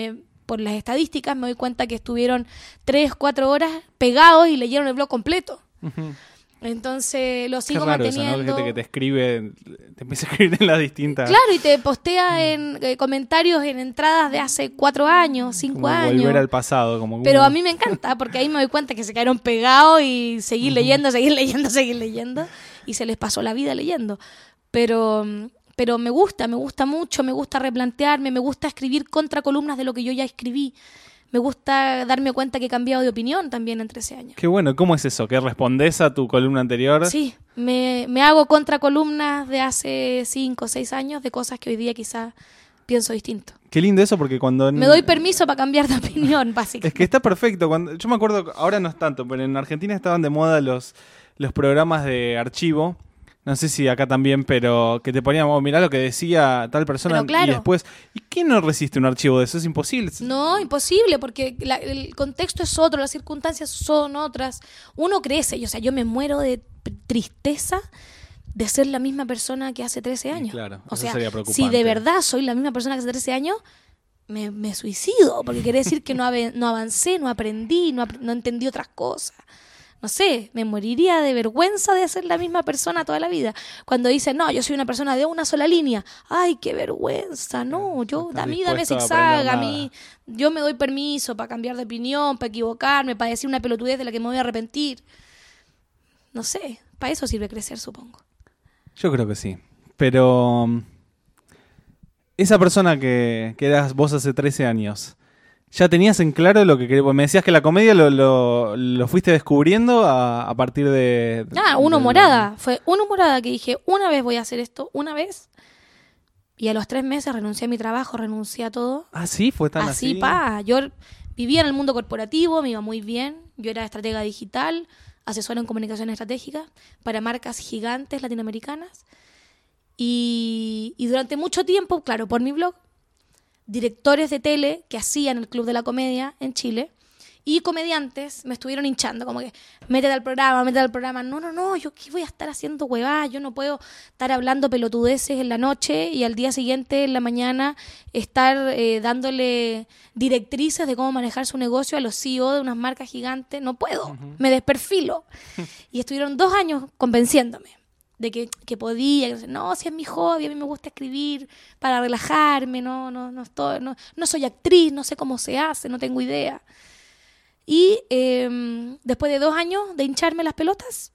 por las estadísticas me doy cuenta que estuvieron tres, cuatro horas pegados y leyeron el blog completo. Uh-huh. Entonces lo sigo Qué raro manteniendo. Eso, ¿no? Gente que te escribe, te empieza a escribir en las distintas... Claro, y te postea en eh, comentarios en entradas de hace cuatro años, cinco como años. Volver al pasado. Como... Pero a mí me encanta, porque ahí me doy cuenta que se quedaron pegados y seguir uh-huh. leyendo, seguir leyendo, seguir leyendo. Y se les pasó la vida leyendo. Pero, pero me gusta, me gusta mucho, me gusta replantearme, me gusta escribir contracolumnas de lo que yo ya escribí. Me gusta darme cuenta que he cambiado de opinión también en trece años. Qué bueno, ¿cómo es eso? ¿Que respondés a tu columna anterior? Sí, me, me hago contracolumnas de hace cinco o seis años de cosas que hoy día quizás pienso distinto. Qué lindo eso, porque cuando... Me doy permiso para cambiar de opinión, básicamente. Es que está perfecto. Cuando, yo me acuerdo, ahora no es tanto, pero en Argentina estaban de moda los, los programas de archivo. No sé si acá también, pero que te ponían, oh, mirá lo que decía tal persona claro. y después... ¿Y quién no resiste un archivo de eso? Es imposible. No, imposible, porque la, el contexto es otro, las circunstancias son otras. Uno crece, y, o sea, yo me muero de tristeza de ser la misma persona que hace trece años. Claro, o eso sea, sería preocupante. Si de verdad soy la misma persona que hace trece años, me, me suicido, porque quiere decir que no, ave, no avancé, no aprendí, no, no entendí otras cosas. No sé, me moriría de vergüenza de ser la misma persona toda la vida. Cuando dicen, no, yo soy una persona de una sola línea. Ay, qué vergüenza, no, yo, a mí dame zigzag, a, a mí, yo me doy permiso para cambiar de opinión, para equivocarme, para decir una pelotudez de la que me voy a arrepentir. No sé, para eso sirve crecer, supongo. Yo creo que sí, pero esa persona que, que eras vos hace trece años... ¿Ya tenías en claro lo que querías? Me decías que la comedia lo, lo, lo fuiste descubriendo a, a partir de... Ah, uno de, morada. Fue uno morada que dije, una vez voy a hacer esto, una vez. Y a los tres meses renuncié a mi trabajo, renuncié a todo. ¿Ah, sí? ¿Fue tan así? Así, pa. Yo vivía en el mundo corporativo, me iba muy bien. Yo era estratega digital, asesora en comunicación estratégica para marcas gigantes latinoamericanas. Y, y durante mucho tiempo, claro, por mi blog, directores de tele que hacían el Club de la Comedia en Chile y comediantes me estuvieron hinchando, como que métete al programa, métete al programa. No, no, no, yo qué voy a estar haciendo huevadas, yo no puedo estar hablando pelotudeces en la noche y al día siguiente, en la mañana, estar eh, dándole directrices de cómo manejar su negocio a los C E O de unas marcas gigantes. No puedo, uh-huh. me desperfilo. Y estuvieron dos años convenciéndome de que, que podía, que no, si es mi hobby, a mí me gusta escribir para relajarme, no, no, no, estoy, no, no soy actriz, no sé cómo se hace, no tengo idea. Y eh, después de dos años de hincharme las pelotas,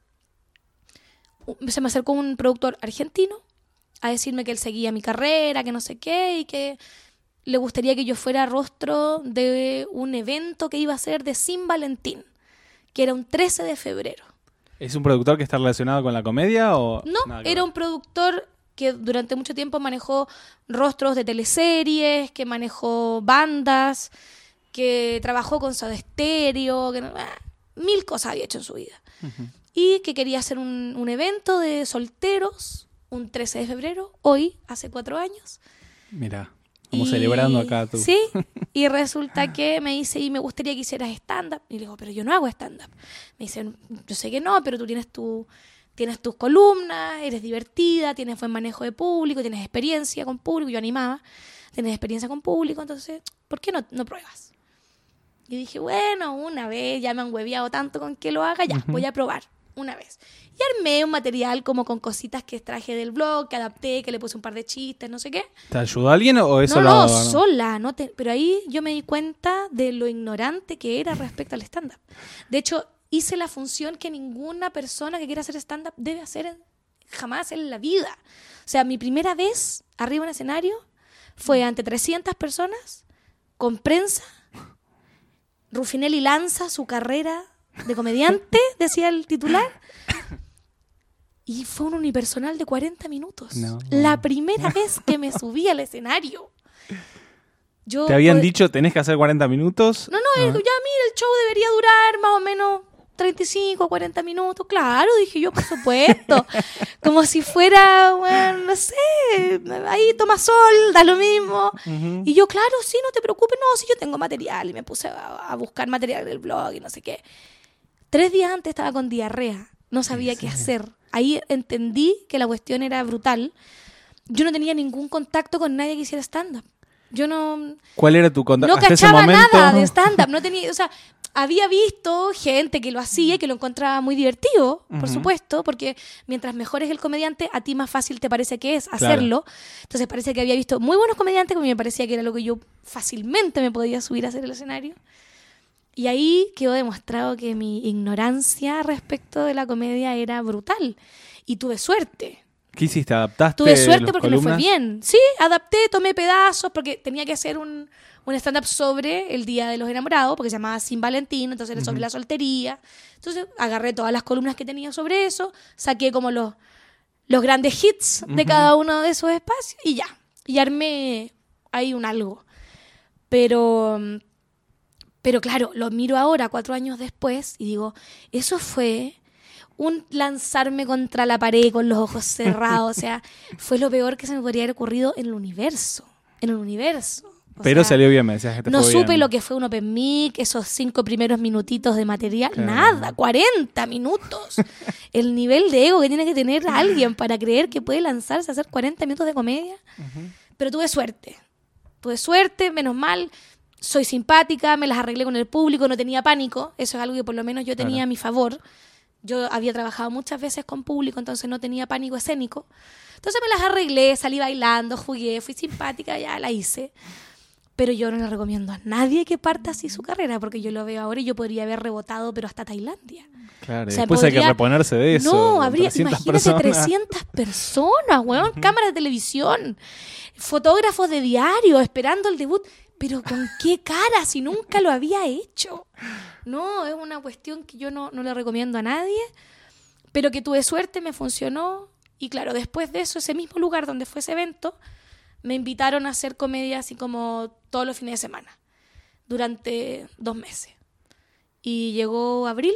se me acercó un productor argentino a decirme que él seguía mi carrera, que no sé qué, y que le gustaría que yo fuera rostro de un evento que iba a ser de Sin Valentín, que era un trece de febrero. ¿Es un productor que está relacionado con la comedia o...? No, era un productor que durante mucho tiempo manejó rostros de teleseries, que manejó bandas, que trabajó con Soda Stereo, que, ah, mil cosas había hecho en su vida. Uh-huh. Y que quería hacer un, un evento de solteros, un trece de febrero, hoy, hace cuatro años. Mira, como y, celebrando acá tú. Sí, y resulta que me dice, y me gustaría que hicieras stand-up. Y le digo, pero yo no hago stand-up. Me dice, yo sé que no, pero tú tienes tu... Tienes tus columnas, eres divertida, tienes buen manejo de público, tienes experiencia con público, yo animaba, tienes experiencia con público, entonces, ¿por qué no, no pruebas? Y dije, bueno, una vez, ya me han hueviado tanto con que lo haga, ya, uh-huh. voy a probar, una vez. Y armé un material como con cositas que extraje del blog, que adapté, que le puse un par de chistes, no sé qué. ¿Te ayudó alguien o eso no, lo...? No, no, sola, no te, pero ahí yo me di cuenta de lo ignorante que era respecto al stand-up. De hecho, hice la función que ninguna persona que quiera hacer stand-up debe hacer en, jamás en la vida. O sea, mi primera vez arriba en escenario fue ante trescientas personas, con prensa. Ruffinelli lanza su carrera de comediante, decía el titular. Y fue un unipersonal de cuarenta minutos. No. La primera vez que me subí al escenario. Yo, ¿Te habían pod- dicho tenés que hacer cuarenta minutos? No, no, el, ya mira, el show debería durar más o menos treinta y cinco, cuarenta minutos. Claro, dije yo, por supuesto. Como si fuera, bueno, no sé, ahí toma sol, da lo mismo. Uh-huh. Y yo, claro, sí, no te preocupes, no, sí, yo tengo material. Y me puse a, a buscar material del blog y no sé qué. Tres días antes estaba con diarrea, no sabía sí, qué sí. hacer. Ahí entendí que la cuestión era brutal. Yo no tenía ningún contacto con nadie que hiciera stand-up. Yo no... ¿Cuál era tu contacto? No cachaba nada de stand-up. No tenía, o sea, había visto gente que lo hacía y que lo encontraba muy divertido, uh-huh. por supuesto, porque mientras mejor es el comediante, a ti más fácil te parece que es hacerlo. Claro. Entonces parece que había visto muy buenos comediantes, que a mí me parecía que era lo que yo fácilmente me podía subir a hacer el escenario. Y ahí quedó demostrado que mi ignorancia respecto de la comedia era brutal. Y tuve suerte. ¿Qué hiciste? ¿Adaptaste? Tuve suerte porque columnas? me fue bien. Sí, adapté, tomé pedazos, porque tenía que hacer un, un stand-up sobre el Día de los Enamorados, porque se llamaba Sin Valentín, entonces era sobre uh-huh. la soltería. Entonces agarré todas las columnas que tenía sobre eso, saqué como los, los grandes hits de uh-huh. cada uno de esos espacios y ya. Y armé ahí un algo. Pero... Pero claro, lo miro ahora, cuatro años después, y digo, eso fue un lanzarme contra la pared con los ojos cerrados. O sea, fue lo peor que se me podría haber ocurrido en el universo. En el universo. O Pero sea, salió bien, me decías que te no fue supe bien. lo que fue un open mic, esos cinco primeros minutitos de material, claro. nada, cuarenta minutos. El nivel de ego que tiene que tener alguien para creer que puede lanzarse a hacer cuarenta minutos de comedia. Uh-huh. Pero tuve suerte. Tuve suerte, menos mal. Soy simpática, me las arreglé con el público, no tenía pánico. Eso es algo que por lo menos yo tenía claro. a mi favor. Yo había trabajado muchas veces con público, entonces no tenía pánico escénico. Entonces me las arreglé, salí bailando, jugué, fui simpática, ya la hice. Pero yo no le recomiendo a nadie que parta así su carrera, porque yo lo veo ahora y yo podría haber rebotado, pero hasta Tailandia. Claro, o sea, después podría... hay que reponerse de eso. No, habría, imagínate, personas. trescientas personas, weón, uh-huh. cámaras de televisión, fotógrafos de diario esperando el debut. Pero ¿con qué cara? Si nunca lo había hecho. No, es una cuestión que yo no, no le recomiendo a nadie, pero que tuve suerte, me funcionó. Y claro, después de eso, ese mismo lugar donde fue ese evento, me invitaron a hacer comedia así como todos los fines de semana, durante dos meses. Y llegó abril,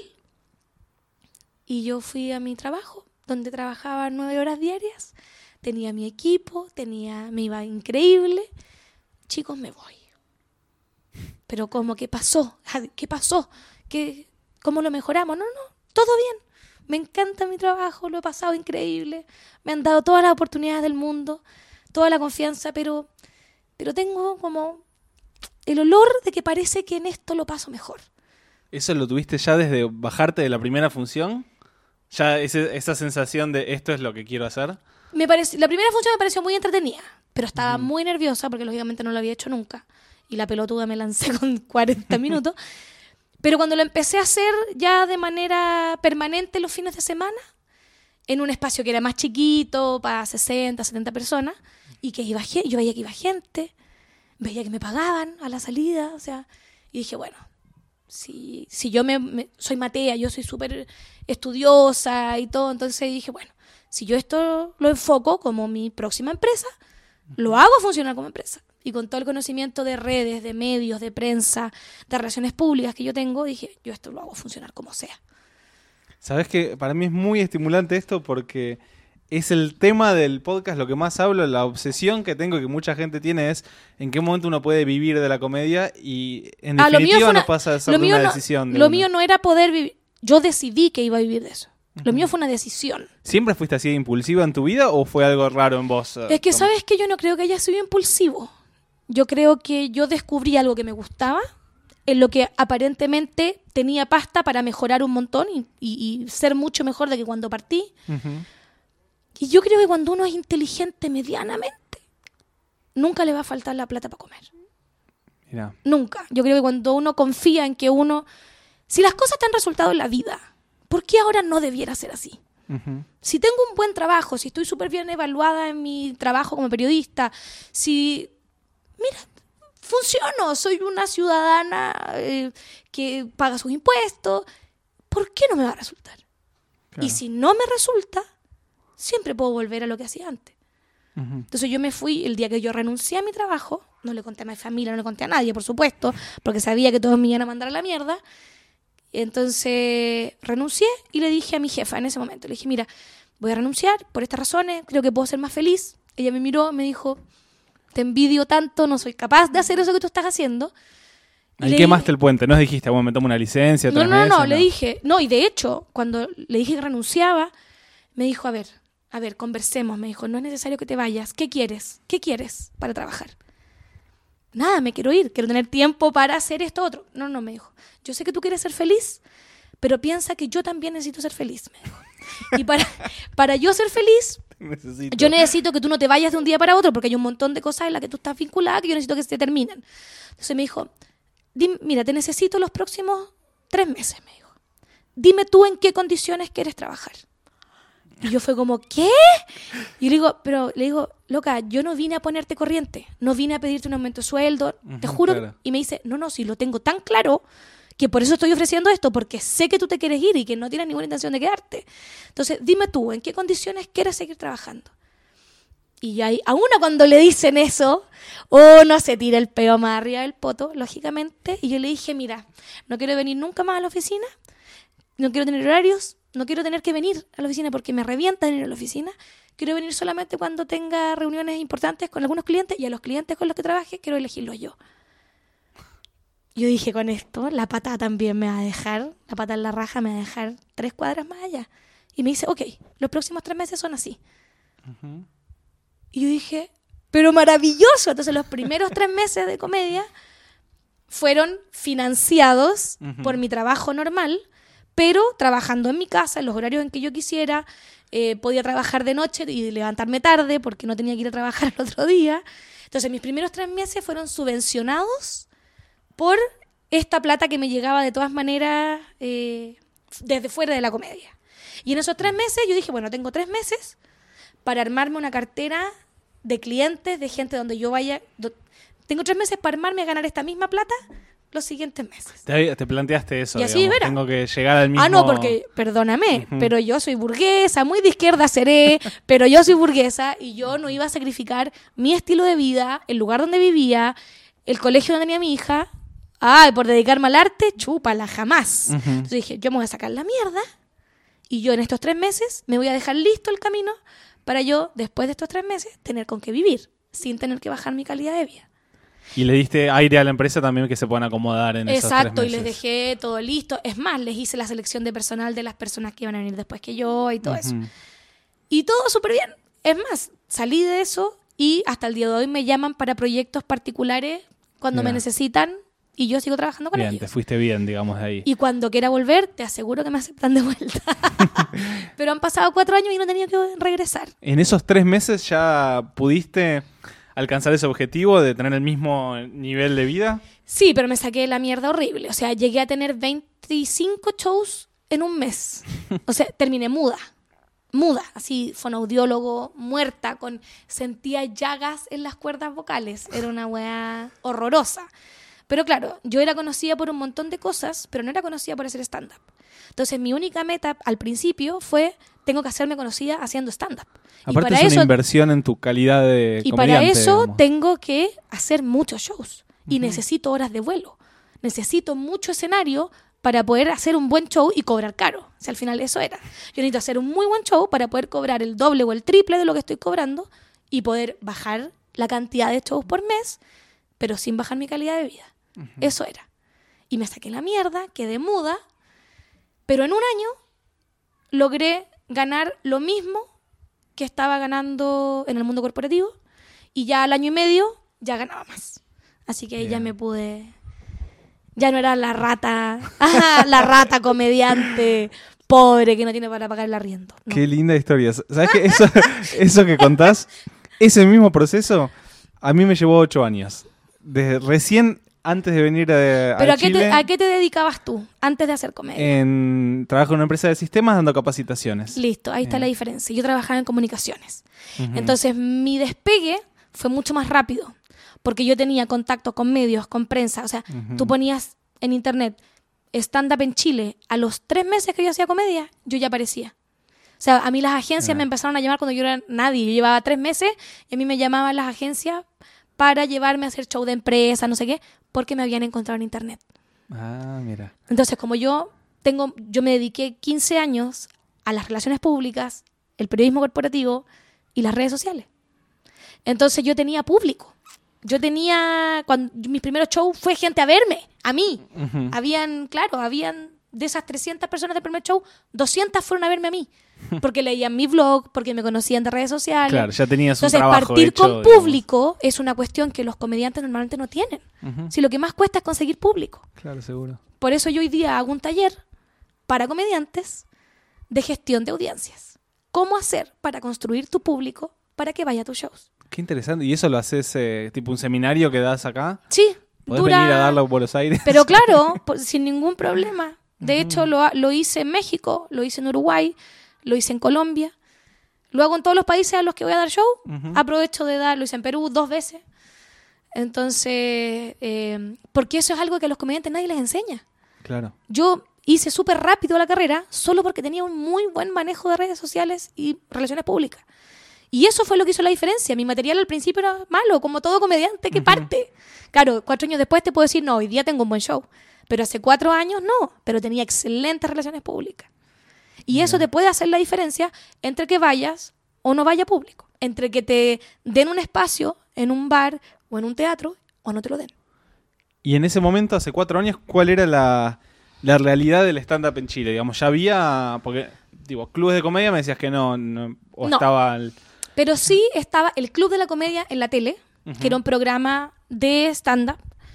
y yo fui a mi trabajo, donde trabajaba nueve horas diarias, tenía mi equipo, tenía, me iba increíble. Chicos, me voy. Pero ¿cómo? ¿Qué pasó? ¿Qué pasó? ¿Qué, ¿Cómo lo mejoramos? No, no, todo bien. Me encanta mi trabajo, lo he pasado increíble. Me han dado todas las oportunidades del mundo, toda la confianza, pero, pero tengo como el olor de que parece que en esto lo paso mejor. ¿Eso lo tuviste ya desde bajarte de la primera función? ¿Ya ese, esa sensación de esto es lo que quiero hacer? Me parece, la primera función me pareció muy entretenida, pero estaba uh-huh. muy nerviosa porque lógicamente no lo había hecho nunca. Y la pelotuda me lancé con cuarenta minutos. Pero cuando lo empecé a hacer ya de manera permanente los fines de semana, en un espacio que era más chiquito, para sesenta, setenta personas, y que iba yo veía que iba gente, veía que me pagaban a la salida, o sea, y dije, bueno, si, si yo me, me soy Matea, yo soy súper estudiosa y todo, entonces dije, bueno, si yo esto lo enfoco como mi próxima empresa, lo hago funcionar como empresa. Y con todo el conocimiento de redes, de medios, de prensa, de relaciones públicas que yo tengo, dije, yo esto lo hago funcionar como sea. Sabes que para mí es muy estimulante esto porque es el tema del podcast lo que más hablo, la obsesión que tengo y que mucha gente tiene es en qué momento uno puede vivir de la comedia y en ah, definitiva una, no pasa de ser una no, decisión. De lo uno. mío no era poder vivir, yo decidí que iba a vivir de eso. Uh-huh. Lo mío fue una decisión. ¿Siempre fuiste así impulsiva en tu vida o fue algo raro en vos? Es que sabes que yo no creo que haya sido impulsivo. Yo creo que yo descubrí algo que me gustaba, en lo que aparentemente tenía pasta para mejorar un montón y, y, y ser mucho mejor de que cuando partí. Uh-huh. Y yo creo que cuando uno es inteligente medianamente, nunca le va a faltar la plata para comer. Mira. Nunca. Yo creo que cuando uno confía en que uno... Si las cosas te han resultado en la vida, ¿por qué ahora no debiera ser así? Uh-huh. Si tengo un buen trabajo, si estoy súper bien evaluada en mi trabajo como periodista, si... Mira, funciono, soy una ciudadana eh, que paga sus impuestos. ¿Por qué no me va a resultar? Claro. Y si no me resulta, siempre puedo volver a lo que hacía antes. Uh-huh. Entonces yo me fui el día que yo renuncié a mi trabajo, no le conté a mi familia, no le conté a nadie, por supuesto, porque sabía que todos me iban a mandar a la mierda. Entonces renuncié y le dije a mi jefa en ese momento, le dije, mira, voy a renunciar por estas razones, creo que puedo ser más feliz. Ella me miró, me dijo... Te envidio tanto, no soy capaz de hacer eso que tú estás haciendo. ¿Y quemaste el puente? ¿No dijiste, bueno, me tomo una licencia? No, no, no, no, no, le dije, no, y de hecho, cuando le dije que renunciaba, me dijo, a ver, a ver, conversemos, me dijo, no es necesario que te vayas, ¿qué quieres? ¿Qué quieres para trabajar? nada, me quiero ir, quiero tener tiempo para hacer esto otro. No, no, me dijo, yo sé que tú quieres ser feliz, pero piensa que yo también necesito ser feliz, me dijo. Y para, para yo ser feliz, necesito. yo necesito que tú no te vayas de un día para otro, porque hay un montón de cosas en las que tú estás vinculada que yo necesito que se terminen. Entonces me dijo, mira, te necesito los próximos tres meses, me dijo. Dime tú en qué condiciones quieres trabajar. Y yo fue como, ¿qué? Y le digo, pero le digo, loca, yo no vine a ponerte corriente, no vine a pedirte un aumento de sueldo, uh-huh, te juro. Claro. Y me dice, no, no, si lo tengo tan claro que por eso estoy ofreciendo esto, porque sé que tú te quieres ir y que no tienes ninguna intención de quedarte. Entonces, dime tú, ¿en qué condiciones quieres seguir trabajando? Y ahí, a uno cuando le dicen eso, uno se tira el peo más arriba del poto, lógicamente. Y yo le dije, mira, no quiero venir nunca más a la oficina, no quiero tener horarios, no quiero tener que venir a la oficina porque me revienta venir a la oficina. Quiero venir solamente cuando tenga reuniones importantes con algunos clientes y a los clientes con los que trabaje quiero elegirlos yo. Yo dije, con esto, la pata también me va a dejar, la pata en la raja me va a dejar tres cuadras más allá. Y me dice, ok, los próximos tres meses son así. Uh-huh. Y yo dije, pero maravilloso. Entonces los primeros tres meses de comedia fueron financiados uh-huh. por mi trabajo normal, pero trabajando en mi casa, en los horarios en que yo quisiera. Eh, podía trabajar de noche y levantarme tarde porque no tenía que ir a trabajar el otro día. Entonces mis primeros tres meses fueron subvencionados por esta plata que me llegaba de todas maneras eh, desde fuera de la comedia. Y en esos tres meses yo dije, bueno, tengo tres meses para armarme una cartera de clientes, de gente donde yo vaya. Do- tengo tres meses para armarme a ganar esta misma plata los siguientes meses. Te, te planteaste eso, y así digamos, verá. Tengo que llegar al mismo... Ah, no, porque, perdóname, uh-huh. pero yo soy burguesa, muy de izquierda seré, pero yo soy burguesa y yo no iba a sacrificar mi estilo de vida, el lugar donde vivía, el colegio donde tenía mi hija, ay, por dedicarme al arte, chúpala, jamás. Uh-huh. Entonces dije, yo me voy a sacar la mierda y yo en estos tres meses me voy a dejar listo el camino para yo, después de estos tres meses, tener con qué vivir, sin tener que bajar mi calidad de vida. Y le diste aire a la empresa también que se puedan acomodar en esos tres meses. Exacto, y les dejé todo listo. Es más, les hice la selección de personal de las personas que iban a venir después que yo y todo uh-huh. eso. Y todo súper bien. Es más, salí de eso y hasta el día de hoy me llaman para proyectos particulares cuando yeah. me necesitan y yo sigo trabajando con bien, ellos. Te fuiste bien, digamos, de ahí. Y cuando quiera volver, te aseguro que me aceptan de vuelta. Pero han pasado cuatro años y no he tenido que regresar. En esos tres meses ya pudiste... alcanzar ese objetivo de tener el mismo nivel de vida? Sí, pero me saqué la mierda horrible. O sea, llegué a tener veinticinco shows en un mes. O sea, terminé muda. Muda, así, fonoaudiólogo, muerta, con sentía llagas en las cuerdas vocales. Era una weá horrorosa. Pero claro, yo era conocida por un montón de cosas, pero no era conocida por hacer stand-up. Entonces, mi única meta al principio fue, tengo que hacerme conocida haciendo stand-up. Aparte y para es una eso, inversión en tu calidad de y comediante. Y para eso digamos. tengo que hacer muchos shows. Y uh-huh. necesito horas de vuelo. Necesito mucho escenario para poder hacer un buen show y cobrar caro. O sea, al final eso era. Yo necesito hacer un muy buen show para poder cobrar el doble o el triple de lo que estoy cobrando y poder bajar la cantidad de shows por mes, pero sin bajar mi calidad de vida. Uh-huh. Eso era. Y me saqué la mierda, quedé muda, pero en un año logré ganar lo mismo que estaba ganando en el mundo corporativo y ya al año y medio ya ganaba más. Así que Bien. ya me pude... Ya no era la rata, la rata comediante pobre que no tiene para pagar el arriendo. No. Qué linda historia. ¿Sabes qué? Eso, eso que contás, ese mismo proceso, a mí me llevó ocho años. Desde recién... Antes de venir a, ¿Pero a a qué, Chile, te, a qué te dedicabas tú antes de hacer comedia? En, trabajo en una empresa de sistemas dando capacitaciones. Listo, ahí está eh. la diferencia. Yo trabajaba en comunicaciones. Uh-huh. Entonces, mi despegue fue mucho más rápido porque yo tenía contacto con medios, con prensa. O sea, uh-huh. tú ponías en internet stand-up en Chile. A los tres meses que yo hacía comedia, yo ya aparecía. O sea, a mí las agencias yeah. me empezaron a llamar cuando yo era nadie. Yo llevaba tres meses y a mí me llamaban las agencias para llevarme a hacer show de empresa, no sé qué, porque me habían encontrado en internet. Ah, mira. Entonces, como yo tengo, yo me dediqué quince años a las relaciones públicas, el periodismo corporativo y las redes sociales. Entonces, yo tenía público. Yo tenía, cuando mis primeros shows fue gente a verme, a mí. Uh-huh. Habían, claro, habían de esas trescientas personas del primer show, doscientas fueron a verme a mí. Porque leían mi blog, porque me conocían de redes sociales. Claro, ya tenías un Entonces, trabajo partir hecho, con digamos. público es una cuestión que los comediantes normalmente no tienen. Uh-huh. Si lo que más cuesta es conseguir público. Claro, seguro. Por eso yo hoy día hago un taller para comediantes de gestión de audiencias. ¿Cómo hacer para construir tu público para que vaya a tus shows? Qué interesante. ¿Y eso lo haces eh, tipo un seminario que das acá? Sí. ¿Podés dura... venir a darlo a Buenos Aires? Pero claro, pues, sin ningún problema. De uh-huh. hecho, lo, lo hice en México, lo hice en Uruguay, lo hice en Colombia. Lo hago en todos los países a los que voy a dar show. Uh-huh. Aprovecho de dar, lo hice en Perú dos veces. Entonces, eh, porque eso es algo que a los comediantes nadie les enseña. Claro. Yo hice súper rápido la carrera solo porque tenía un muy buen manejo de redes sociales y relaciones públicas. Y eso fue lo que hizo la diferencia. Mi material al principio era malo, como todo comediante que uh-huh. parte. Claro, cuatro años después te puedo decir, no, hoy día tengo un buen show. Pero hace cuatro años no, pero tenía excelentes relaciones públicas. Y yeah. eso te puede hacer la diferencia entre que vayas o no vaya público. Entre que te den un espacio en un bar o en un teatro o no te lo den. Y en ese momento, hace cuatro años, ¿cuál era la, la realidad del stand-up en Chile? Digamos, ya había... Porque, digo, clubes de comedia me decías que no, no o no. estaba... El... Pero sí estaba el Club de la Comedia en la tele, uh-huh. que era un programa de stand-up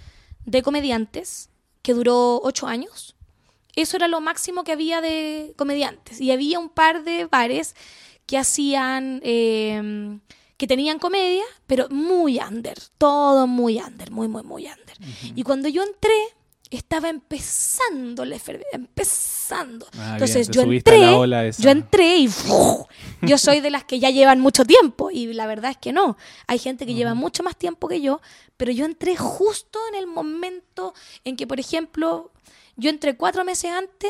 de comediantes que duró ocho años. Eso era lo máximo que había de comediantes. Y había un par de bares que hacían... Eh, que tenían comedia, pero muy under. Todo muy under, muy, muy, muy under. Uh-huh. Y cuando yo entré, estaba empezando la enfermedad, empezando. Ah, Entonces bien, yo entré, la ola esa. yo entré y ¡fuu! Yo soy de las que ya llevan mucho tiempo y la verdad es que no. Hay gente que uh-huh. lleva mucho más tiempo que yo, pero yo entré justo en el momento en que, por ejemplo, yo entré cuatro meses antes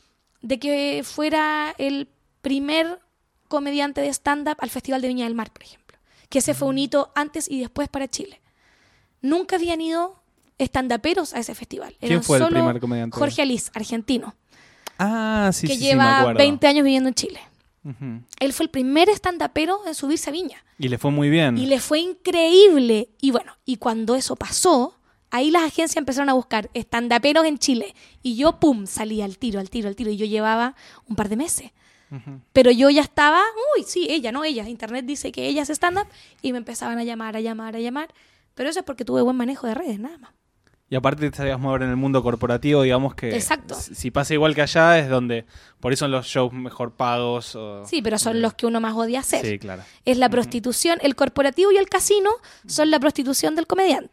de que fuera el primer comediante de stand-up al Festival de Viña del Mar, por ejemplo. Que ese fue un hito antes y después para Chile. Nunca habían ido stand-uperos a ese festival. ¿Quién Eran fue el solo primer comediante? Jorge Alís, argentino. Ah, sí, que sí, lleva sí, me acuerdo. veinte años viviendo en Chile. Uh-huh. Él fue el primer stand-upero en subirse a Viña. Y le fue muy bien. Y le fue increíble. Y bueno, y cuando eso pasó, ahí las agencias empezaron a buscar stand-uperos en Chile. Y yo, pum, salía al tiro, al tiro, al tiro. Y yo llevaba un par de meses. Uh-huh. Pero yo ya estaba, uy, sí, ella, no ella. Internet dice que ella es stand-up y me empezaban a llamar, a llamar, a llamar. Pero eso es porque tuve buen manejo de redes, nada más. Y aparte te sabías mover en el mundo corporativo, digamos que... Exacto. Si pasa igual que allá es donde... Por eso son los shows mejor pagos. O, sí, pero son eh, los que uno más odia hacer. Sí, claro. Es la prostitución. Uh-huh. El corporativo y el casino son la prostitución del comediante.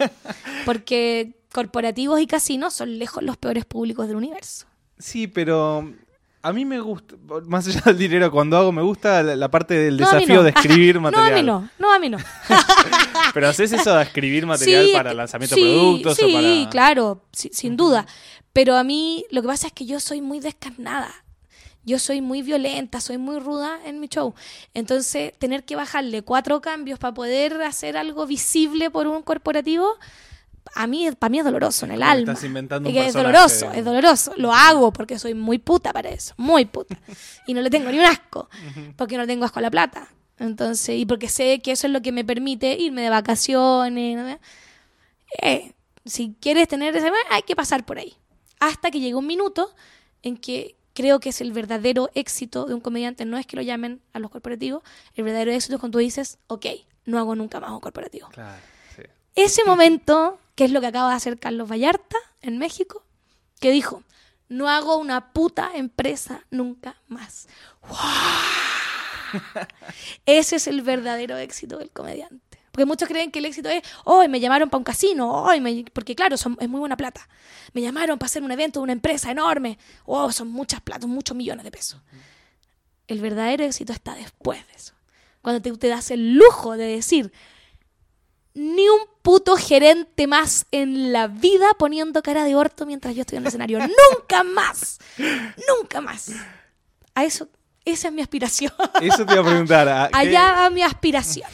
Porque corporativos y casinos son lejos los peores públicos del universo. Sí, pero... A mí me gusta, más allá del dinero, cuando hago me gusta la, la parte del no, desafío no. de escribir material. No, a mí no, no, a mí no. Pero ¿haces eso de escribir material sí, para lanzamiento sí, de productos? Sí, o para... claro, sí, sin duda. Pero a mí lo que pasa es que yo soy muy descarnada. Yo soy muy violenta, soy muy ruda en mi show. Entonces, tener que bajarle cuatro cambios para poder hacer algo visible por un corporativo... A mí, para mí es doloroso en el alma. Estás inventando un es personaje. doloroso, es doloroso. Lo hago porque soy muy puta para eso, muy puta. Y no le tengo ni un asco, porque no tengo asco a la plata. Entonces, y porque sé que eso es lo que me permite irme de vacaciones. ¿no? Eh, si quieres tener ese, hay que pasar por ahí. Hasta que llega un minuto en que creo que es el verdadero éxito de un comediante. No es que lo llamen a los corporativos. El verdadero éxito es cuando tú dices, ok, no hago nunca más un corporativo. Claro, sí. Ese momento... que es lo que acaba de hacer Carlos Vallarta en México, que dijo, no hago una puta empresa nunca más. ¡Wow! Ese es el verdadero éxito del comediante. Porque muchos creen que el éxito es, hoy oh, me llamaron para un casino, oh, me... porque claro, son, es muy buena plata. Me llamaron para hacer un evento de una empresa enorme, oh, son muchas plata, muchos millones de pesos. El verdadero éxito está después de eso. Cuando te, te das el lujo de decir, ni un puto gerente más en la vida poniendo cara de orto mientras yo estoy en el escenario. ¡Nunca más! ¡Nunca más! A eso, esa es mi aspiración. Eso te iba a preguntar. ¿a Allá qué? Va mi aspiración.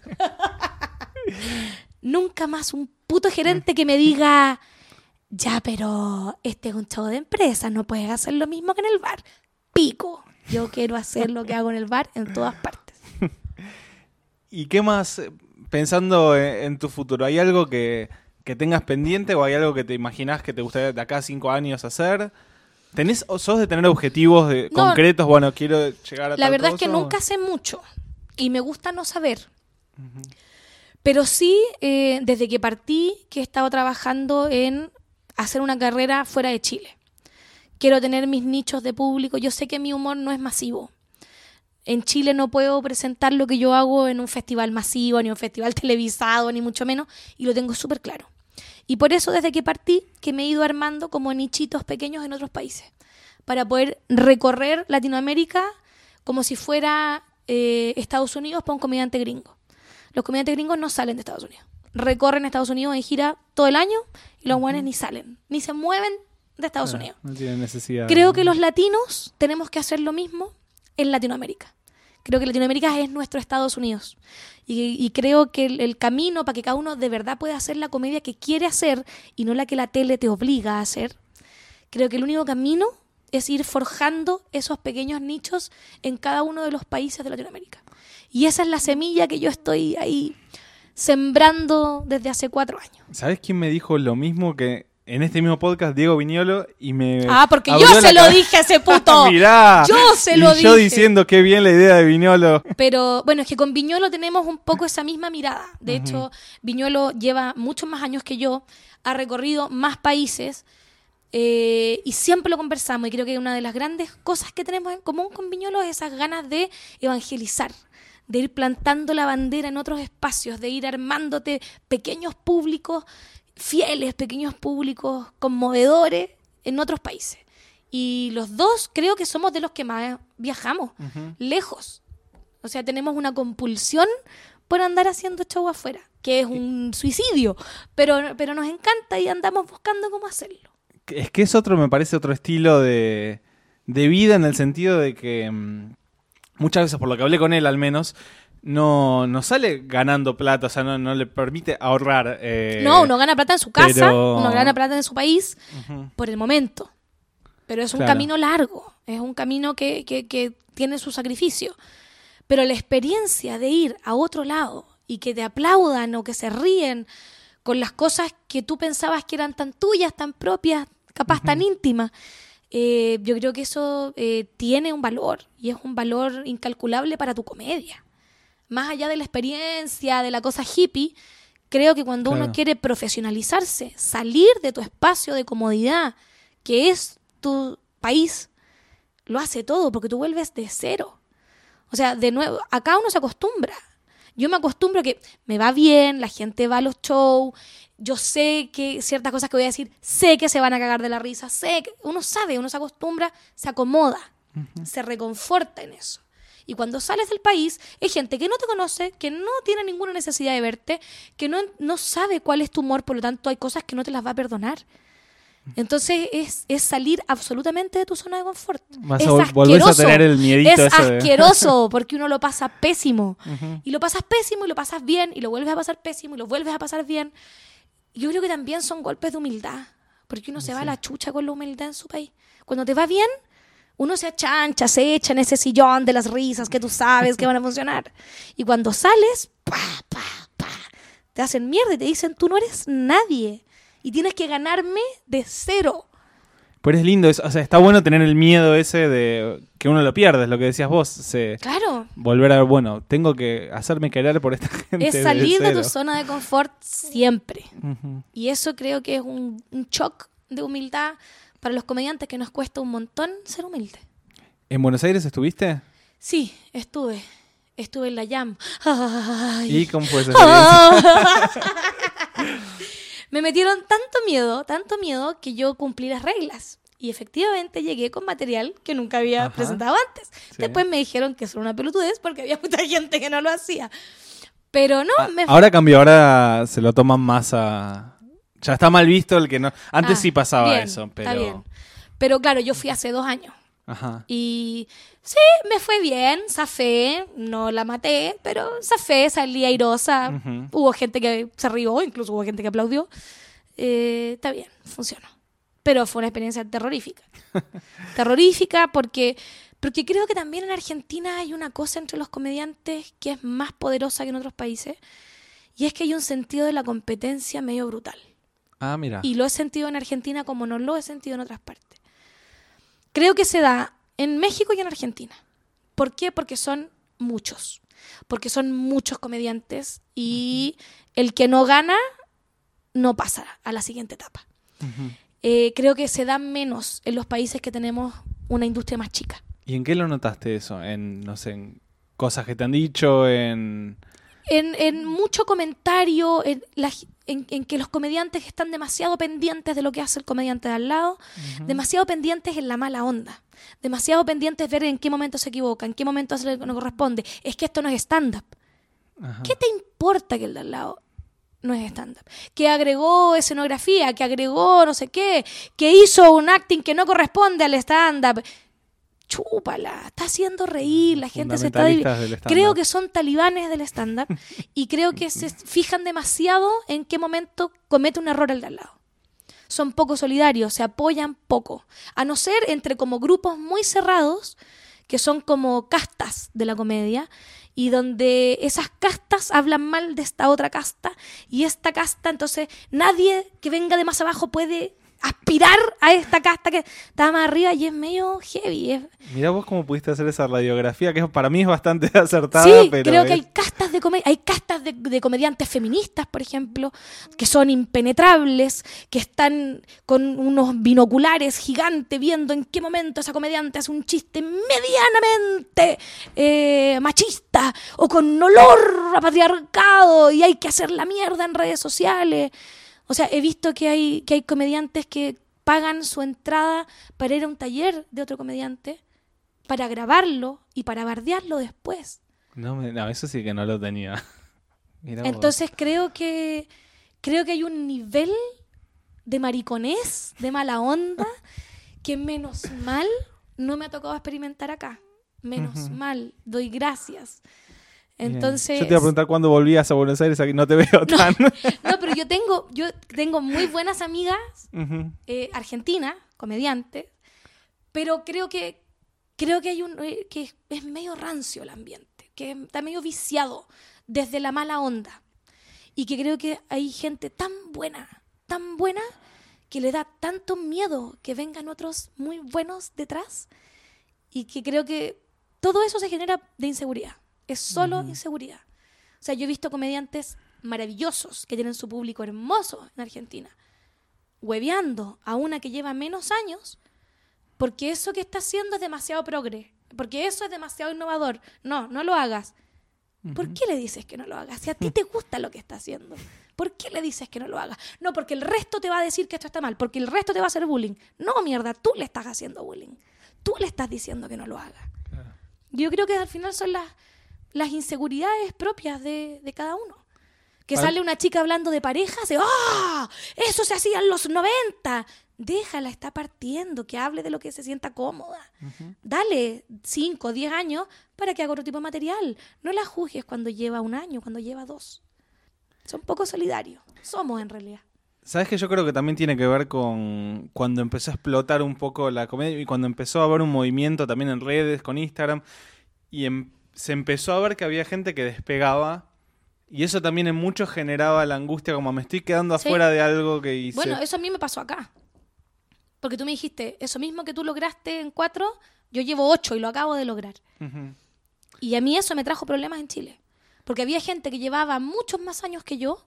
Nunca más un puto gerente que me diga, ya, pero este es un show de empresa, no puedes hacer lo mismo que en el bar. Pico. Yo quiero hacer lo que hago en el bar en todas partes. ¿Y qué más... Pensando en, en tu futuro, ¿hay algo que, que tengas pendiente o hay algo que te imaginas que te gustaría de acá a cinco años hacer? ¿Tenés, sos de tener objetivos de, no, concretos? Bueno, quiero llegar a La tal verdad cosa, es que o... nunca sé mucho y me gusta no saber. Uh-huh. Pero sí, eh, desde que partí, que he estado trabajando en hacer una carrera fuera de Chile. Quiero tener mis nichos de público. Yo sé que mi humor no es masivo. En Chile no puedo presentar lo que yo hago en un festival masivo, ni un festival televisado, ni mucho menos, y lo tengo súper claro. Y por eso desde que partí, que me he ido armando como nichitos pequeños en otros países, para poder recorrer Latinoamérica como si fuera eh, Estados Unidos para un comediante gringo. Los comediantes gringos no salen de Estados Unidos. Recorren Estados Unidos en gira todo el año y los buenos ni salen, ni se mueven de Estados claro, Unidos. No tienen necesidad. Creo que los latinos tenemos que hacer lo mismo en Latinoamérica. Creo que Latinoamérica es nuestro Estados Unidos. Y, y creo que el, el camino para que cada uno de verdad pueda hacer la comedia que quiere hacer y no la que la tele te obliga a hacer, creo que el único camino es ir forjando esos pequeños nichos en cada uno de los países de Latinoamérica. Y esa es la semilla que yo estoy ahí sembrando desde hace cuatro años. ¿Sabes quién me dijo lo mismo que en este mismo podcast? Diego Viñolo, y me... Ah, porque yo se lo dije a ese puto. Mirá, yo se lo y dije. yo diciendo qué bien la idea de Viñolo. Pero bueno, es que con Viñolo tenemos un poco esa misma mirada. De uh-huh. hecho, Viñolo lleva muchos más años que yo, ha recorrido más países eh, y siempre lo conversamos. Y creo que una de las grandes cosas que tenemos en común con Viñolo es esas ganas de evangelizar, de ir plantando la bandera en otros espacios, de ir armándote pequeños públicos fieles, pequeños públicos conmovedores en otros países. Y los dos creo que somos de los que más viajamos, uh-huh. lejos. O sea, tenemos una compulsión por andar haciendo show afuera, que es un suicidio, pero, pero nos encanta y andamos buscando cómo hacerlo. Es que es otro, me parece, otro estilo de, de vida, en el sentido de que mmm, muchas veces, por lo que hablé con él al menos, no, no sale ganando plata, o sea, no, no le permite ahorrar. Eh, no, uno gana plata en su casa, pero... uno gana plata en su país, uh-huh. por el momento. Pero es un claro. camino largo, es un camino que, que, que tiene su sacrificio. Pero la experiencia de ir a otro lado y que te aplaudan o que se ríen con las cosas que tú pensabas que eran tan tuyas, tan propias, capaz uh-huh. tan íntimas, eh, yo creo que eso eh, tiene un valor y es un valor incalculable para tu comedia. Más allá de la experiencia, de la cosa hippie, creo que cuando claro. uno quiere profesionalizarse, salir de tu espacio de comodidad, que es tu país, lo hace todo, porque tú vuelves de cero. O sea, de nuevo, acá uno se acostumbra. Yo me acostumbro a que me va bien, la gente va a los shows, yo sé que ciertas cosas que voy a decir, sé que se van a cagar de la risa, sé que uno sabe, uno se acostumbra, se acomoda, uh-huh. se reconforta en eso. Y cuando sales del país, hay gente que no te conoce, que no tiene ninguna necesidad de verte, que no, no sabe cuál es tu humor, por lo tanto hay cosas que no te las va a perdonar. Entonces es, es salir absolutamente de tu zona de confort. Vas es a, volvés a tener el miedito es ese de... asqueroso porque uno lo pasa pésimo. Uh-huh. Y lo pasas pésimo y lo pasas bien y lo vuelves a pasar pésimo y lo vuelves a pasar bien. Yo creo que también son golpes de humildad, porque uno se sí. va a la chucha con la humildad en su país. Cuando te va bien, uno se achancha, se echa en ese sillón de las risas que tú sabes que van a funcionar. Y cuando sales, pa, pa, pa, te hacen mierda y te dicen, tú no eres nadie. Y tienes que ganarme de cero. Pero es lindo, es, o sea, está bueno tener el miedo ese de que uno lo pierde, es lo que decías vos. Se, claro. Volver a, bueno, tengo que hacerme querer por esta gente. Es salir de, de tu zona de confort siempre. Uh-huh. Y eso creo que es un, un shock de humildad para los comediantes que nos cuesta un montón ser humildes. ¿En Buenos Aires estuviste? Sí, estuve. Estuve en la Jam. Ay. ¿Y cómo fue esa experiencia? Me metieron tanto miedo, tanto miedo, que yo cumplí las reglas. Y efectivamente llegué con material que nunca había Ajá. presentado antes. Sí. Después me dijeron que eso era una pelotudez porque había mucha gente que no lo hacía. Pero no, ah, me... Ahora cambió, ahora se lo toman más a... Ya está mal visto el que no... Antes ah, sí pasaba bien, eso, pero... Está bien. Pero claro, yo fui hace dos años. Ajá. Y sí, me fue bien, zafé, no la maté, pero zafé, salí airosa. Uh-huh. Hubo gente que se rió, incluso hubo gente que aplaudió. Eh, está bien, funcionó. Pero fue una experiencia terrorífica. terrorífica porque, porque creo que también en Argentina hay una cosa entre los comediantes que es más poderosa que en otros países. Y es que hay un sentido de la competencia medio brutal. Ah, mira. Y lo he sentido en Argentina como no lo he sentido en otras partes. Creo que se da en México y en Argentina. ¿Por qué? Porque son muchos. Porque son muchos comediantes y el que no gana no pasa a la siguiente etapa. Uh-huh. Eh, creo que se da menos en los países que tenemos una industria más chica. ¿Y en qué lo notaste eso? En, no sé, en cosas que te han dicho, en... En, en mucho comentario, en, la, en, en que los comediantes están demasiado pendientes de lo que hace el comediante de al lado, uh-huh. demasiado pendientes en la mala onda, demasiado pendientes de ver en qué momento se equivoca, en qué momento hace lo que no corresponde. Es que esto no es stand-up. Uh-huh. ¿Qué te importa que el de al lado no es stand-up? Que agregó escenografía, que agregó no sé qué, que hizo un acting que no corresponde al stand-up. Chúpala, está haciendo reír, la gente se está div- creo que son talibanes del stand-up y creo que se fijan demasiado en qué momento comete un error el de al lado. Son poco solidarios, se apoyan poco, a no ser entre como grupos muy cerrados que son como castas de la comedia y donde esas castas hablan mal de esta otra casta y esta casta, entonces nadie que venga de más abajo puede aspirar a esta casta que está más arriba y es medio heavy. Es... Mirá vos cómo pudiste hacer esa radiografía, que para mí es bastante acertada. Sí, pero creo es... que hay castas de comedia, hay castas de, de comediantes feministas, por ejemplo, que son impenetrables, que están con unos binoculares gigantes viendo en qué momento esa comediante hace un chiste medianamente eh, machista o con olor a patriarcado y hay que hacer la mierda en redes sociales. O sea, he visto que hay, que hay comediantes que pagan su entrada para ir a un taller de otro comediante, para grabarlo y para bardearlo después. No, no eso sí que no lo tenía. Mirá Entonces vos. creo que creo que hay un nivel de mariconés, de mala onda, que menos mal no me ha tocado experimentar acá. Menos uh-huh. mal, doy gracias. Entonces, Bien. Yo te iba a preguntar cuándo volvías a Buenos Aires, aquí no te veo tan... No, no pero yo tengo, yo tengo muy buenas amigas uh-huh. eh, argentinas, comediantes, pero creo que creo que hay un eh, que es medio rancio el ambiente, que está medio viciado desde la mala onda. Y que creo que hay gente tan buena, tan buena, que le da tanto miedo que vengan otros muy buenos detrás. Y que creo que todo eso se genera de inseguridad. Es solo uh-huh. inseguridad. O sea, yo he visto comediantes maravillosos que tienen su público hermoso en Argentina, hueveando a una que lleva menos años porque eso que está haciendo es demasiado progre, porque eso es demasiado innovador. No, no lo hagas. Uh-huh. ¿Por qué le dices que no lo hagas? Si a ti te gusta lo que está haciendo, ¿por qué le dices que no lo hagas? No, porque el resto te va a decir que esto está mal, porque el resto te va a hacer bullying. No, mierda, tú le estás haciendo bullying. Tú le estás diciendo que no lo haga. Claro. Yo creo que al final son las las inseguridades propias de, de cada uno. Que ¿Para? Sale una chica hablando de parejas, de ¡ah! Eso se hacía en los noventa. Déjala, está partiendo, que hable de lo que se sienta cómoda. Uh-huh. Dale cinco, diez años para que haga otro tipo de material. No la juzgues cuando lleva un año, cuando lleva dos. Son poco solidarios. Somos, en realidad. ¿Sabes que yo creo que también tiene que ver con cuando empezó a explotar un poco la comedia y cuando empezó a haber un movimiento también en redes, con Instagram, y en se empezó a ver que había gente que despegaba y eso también en muchos generaba la angustia como me estoy quedando afuera sí. de algo que hice. Bueno, eso a mí me pasó acá. Porque tú me dijiste, eso mismo que tú lograste en cuatro, yo llevo ocho y lo acabo de lograr. Uh-huh. Y a mí eso me trajo problemas en Chile. Porque había gente que llevaba muchos más años que yo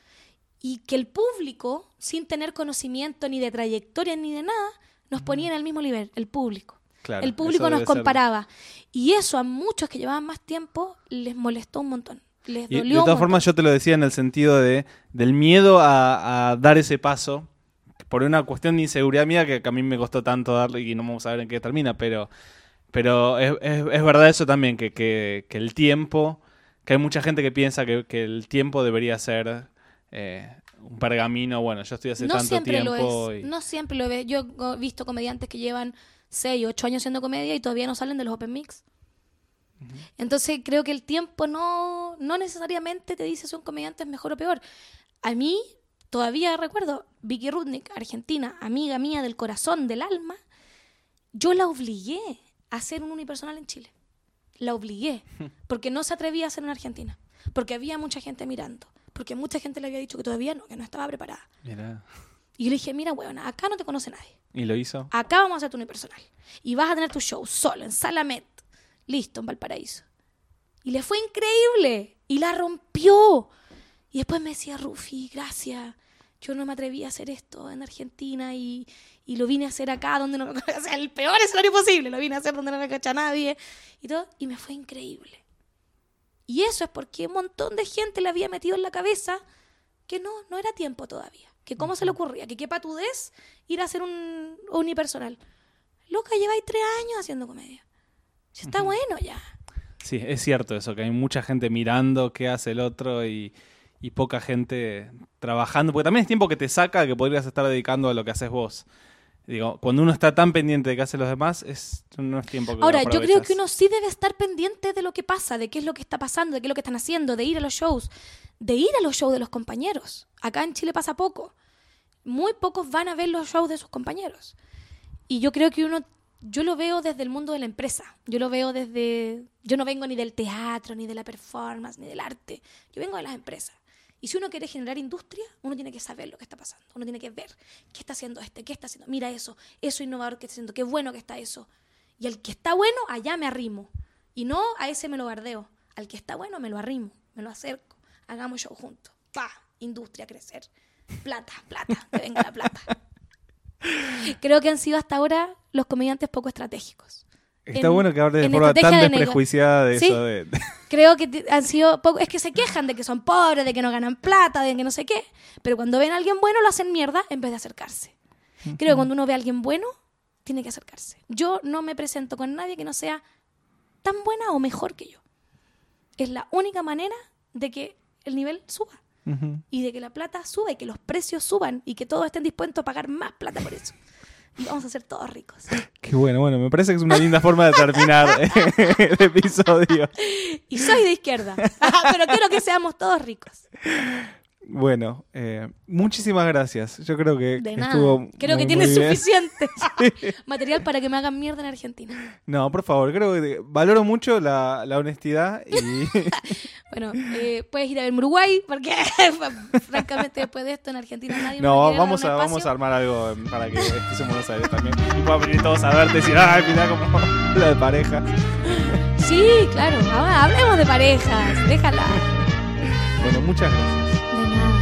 y que el público, sin tener conocimiento ni de trayectoria ni de nada, nos uh-huh. ponía en el mismo nivel, el público. Claro, el público nos comparaba. Ser... Y eso a muchos que llevaban más tiempo les molestó un montón. Les dolió. Y de todas formas, yo te lo decía en el sentido de del miedo a, a dar ese paso, por una cuestión de inseguridad mía que, que a mí me costó tanto darle y no vamos a ver en qué termina, pero, pero es, es, es verdad eso también, que, que, que el tiempo, que hay mucha gente que piensa que, que el tiempo debería ser... Eh, un pergamino, bueno, yo estoy hace no tanto siempre tiempo. Lo es. Y... No siempre lo es. Yo he visto comediantes que llevan seis, ocho años haciendo comedia y todavía no salen de los open mix. Uh-huh. Entonces creo que el tiempo no, no necesariamente te dice si un comediante es mejor o peor. A mí, todavía recuerdo, Vicky Rudnick, argentina, amiga mía del corazón, del alma, yo la obligué a hacer un unipersonal en Chile. La obligué, porque no se atrevía a hacer en Argentina, porque había mucha gente mirando, porque mucha gente le había dicho que todavía no, que no estaba preparada. Mirá. Y yo le dije, mira, weón, acá no te conoce nadie. ¿Y lo hizo? Acá vamos a hacer tu unipersonal. Y vas a tener tu show solo, en Sala Met. Listo, en Valparaíso. Y le fue increíble. Y la rompió. Y después me decía, Rufi, gracias. Yo no me atreví a hacer esto en Argentina y, y lo vine a hacer acá donde no me... O sea, el peor escenario posible. Lo vine a hacer donde no me cacha nadie. Y todo. Y me fue increíble. Y eso es porque un montón de gente le había metido en la cabeza que no, no era tiempo todavía. Que cómo se le ocurría, que qué patudez ir a hacer un unipersonal. Loca, lleváis tres años haciendo comedia. Está uh-huh. bueno ya. Sí, es cierto eso, que hay mucha gente mirando qué hace el otro y, y poca gente trabajando. Porque también es tiempo que te saca que podrías estar dedicando a lo que haces vos. Digo, cuando uno está tan pendiente de qué hacen los demás, es, no es tiempo que Ahora, yo creo que uno sí debe estar pendiente de lo que pasa, de qué es lo que está pasando, de qué es lo que están haciendo, de ir a los shows, de ir a los shows de los compañeros. Acá en Chile pasa poco. Muy pocos van a ver los shows de sus compañeros. Y yo creo que uno, yo lo veo desde el mundo de la empresa. Yo lo veo desde, yo no vengo ni del teatro, ni de la performance, ni del arte. Yo vengo de las empresas. Y si uno quiere generar industria, uno tiene que saber lo que está pasando. Uno tiene que ver qué está haciendo este, qué está haciendo. Mira eso, eso innovador que está haciendo, qué bueno que está eso. Y al que está bueno, allá me arrimo. Y no a ese me lo bardeo. Al que está bueno, me lo arrimo, me lo acerco. Hagamos show juntos. ¡Pah! Industria, crecer. Plata, plata, que venga la plata. Creo que han sido hasta ahora los comediantes poco estratégicos. Está en, bueno que hables de forma tan de desprejuiciada de ¿Sí? eso. De... Creo que t- han sido poco, es que se quejan de que son pobres, de que no ganan plata, de que no sé qué. Pero cuando ven a alguien bueno lo hacen mierda en vez de acercarse. Uh-huh. Creo que cuando uno ve a alguien bueno, tiene que acercarse. Yo no me presento con nadie que no sea tan buena o mejor que yo. Es la única manera de que el nivel suba. Uh-huh. Y de que la plata suba y que los precios suban y que todos estén dispuestos a pagar más plata por eso. Y vamos a ser todos ricos. Qué bueno, bueno, me parece que es una linda forma de terminar el episodio. Y soy de izquierda, pero quiero que seamos todos ricos. Bueno, eh, muchísimas gracias. Yo creo que de nada. estuvo Creo muy, que tienes suficiente sí. material para que me hagan mierda en Argentina. No, por favor, creo que valoro mucho la, la honestidad y... Bueno, eh, puedes ir a ver Uruguay, porque francamente después de esto en Argentina nadie no, me vamos a vamos a armar algo para que estés en Buenos Aires también y puedan venir todos a verte y decir, ah, mira como la de pareja. Sí, claro, ahora hablemos de parejas, déjala. Bueno, muchas gracias. De nada.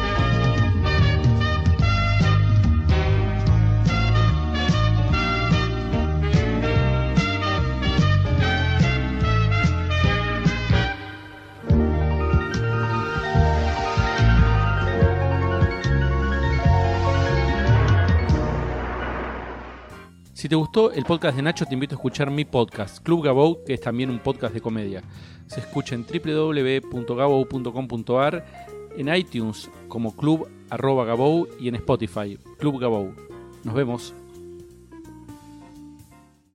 Si te gustó el podcast de Nacho, te invito a escuchar mi podcast, Club Gabou, que es también un podcast de comedia. Se escucha en doble u doble u doble u punto gabou punto com punto a r, en iTunes como Club arroba Gabou y en Spotify, Club Gabou. Nos vemos.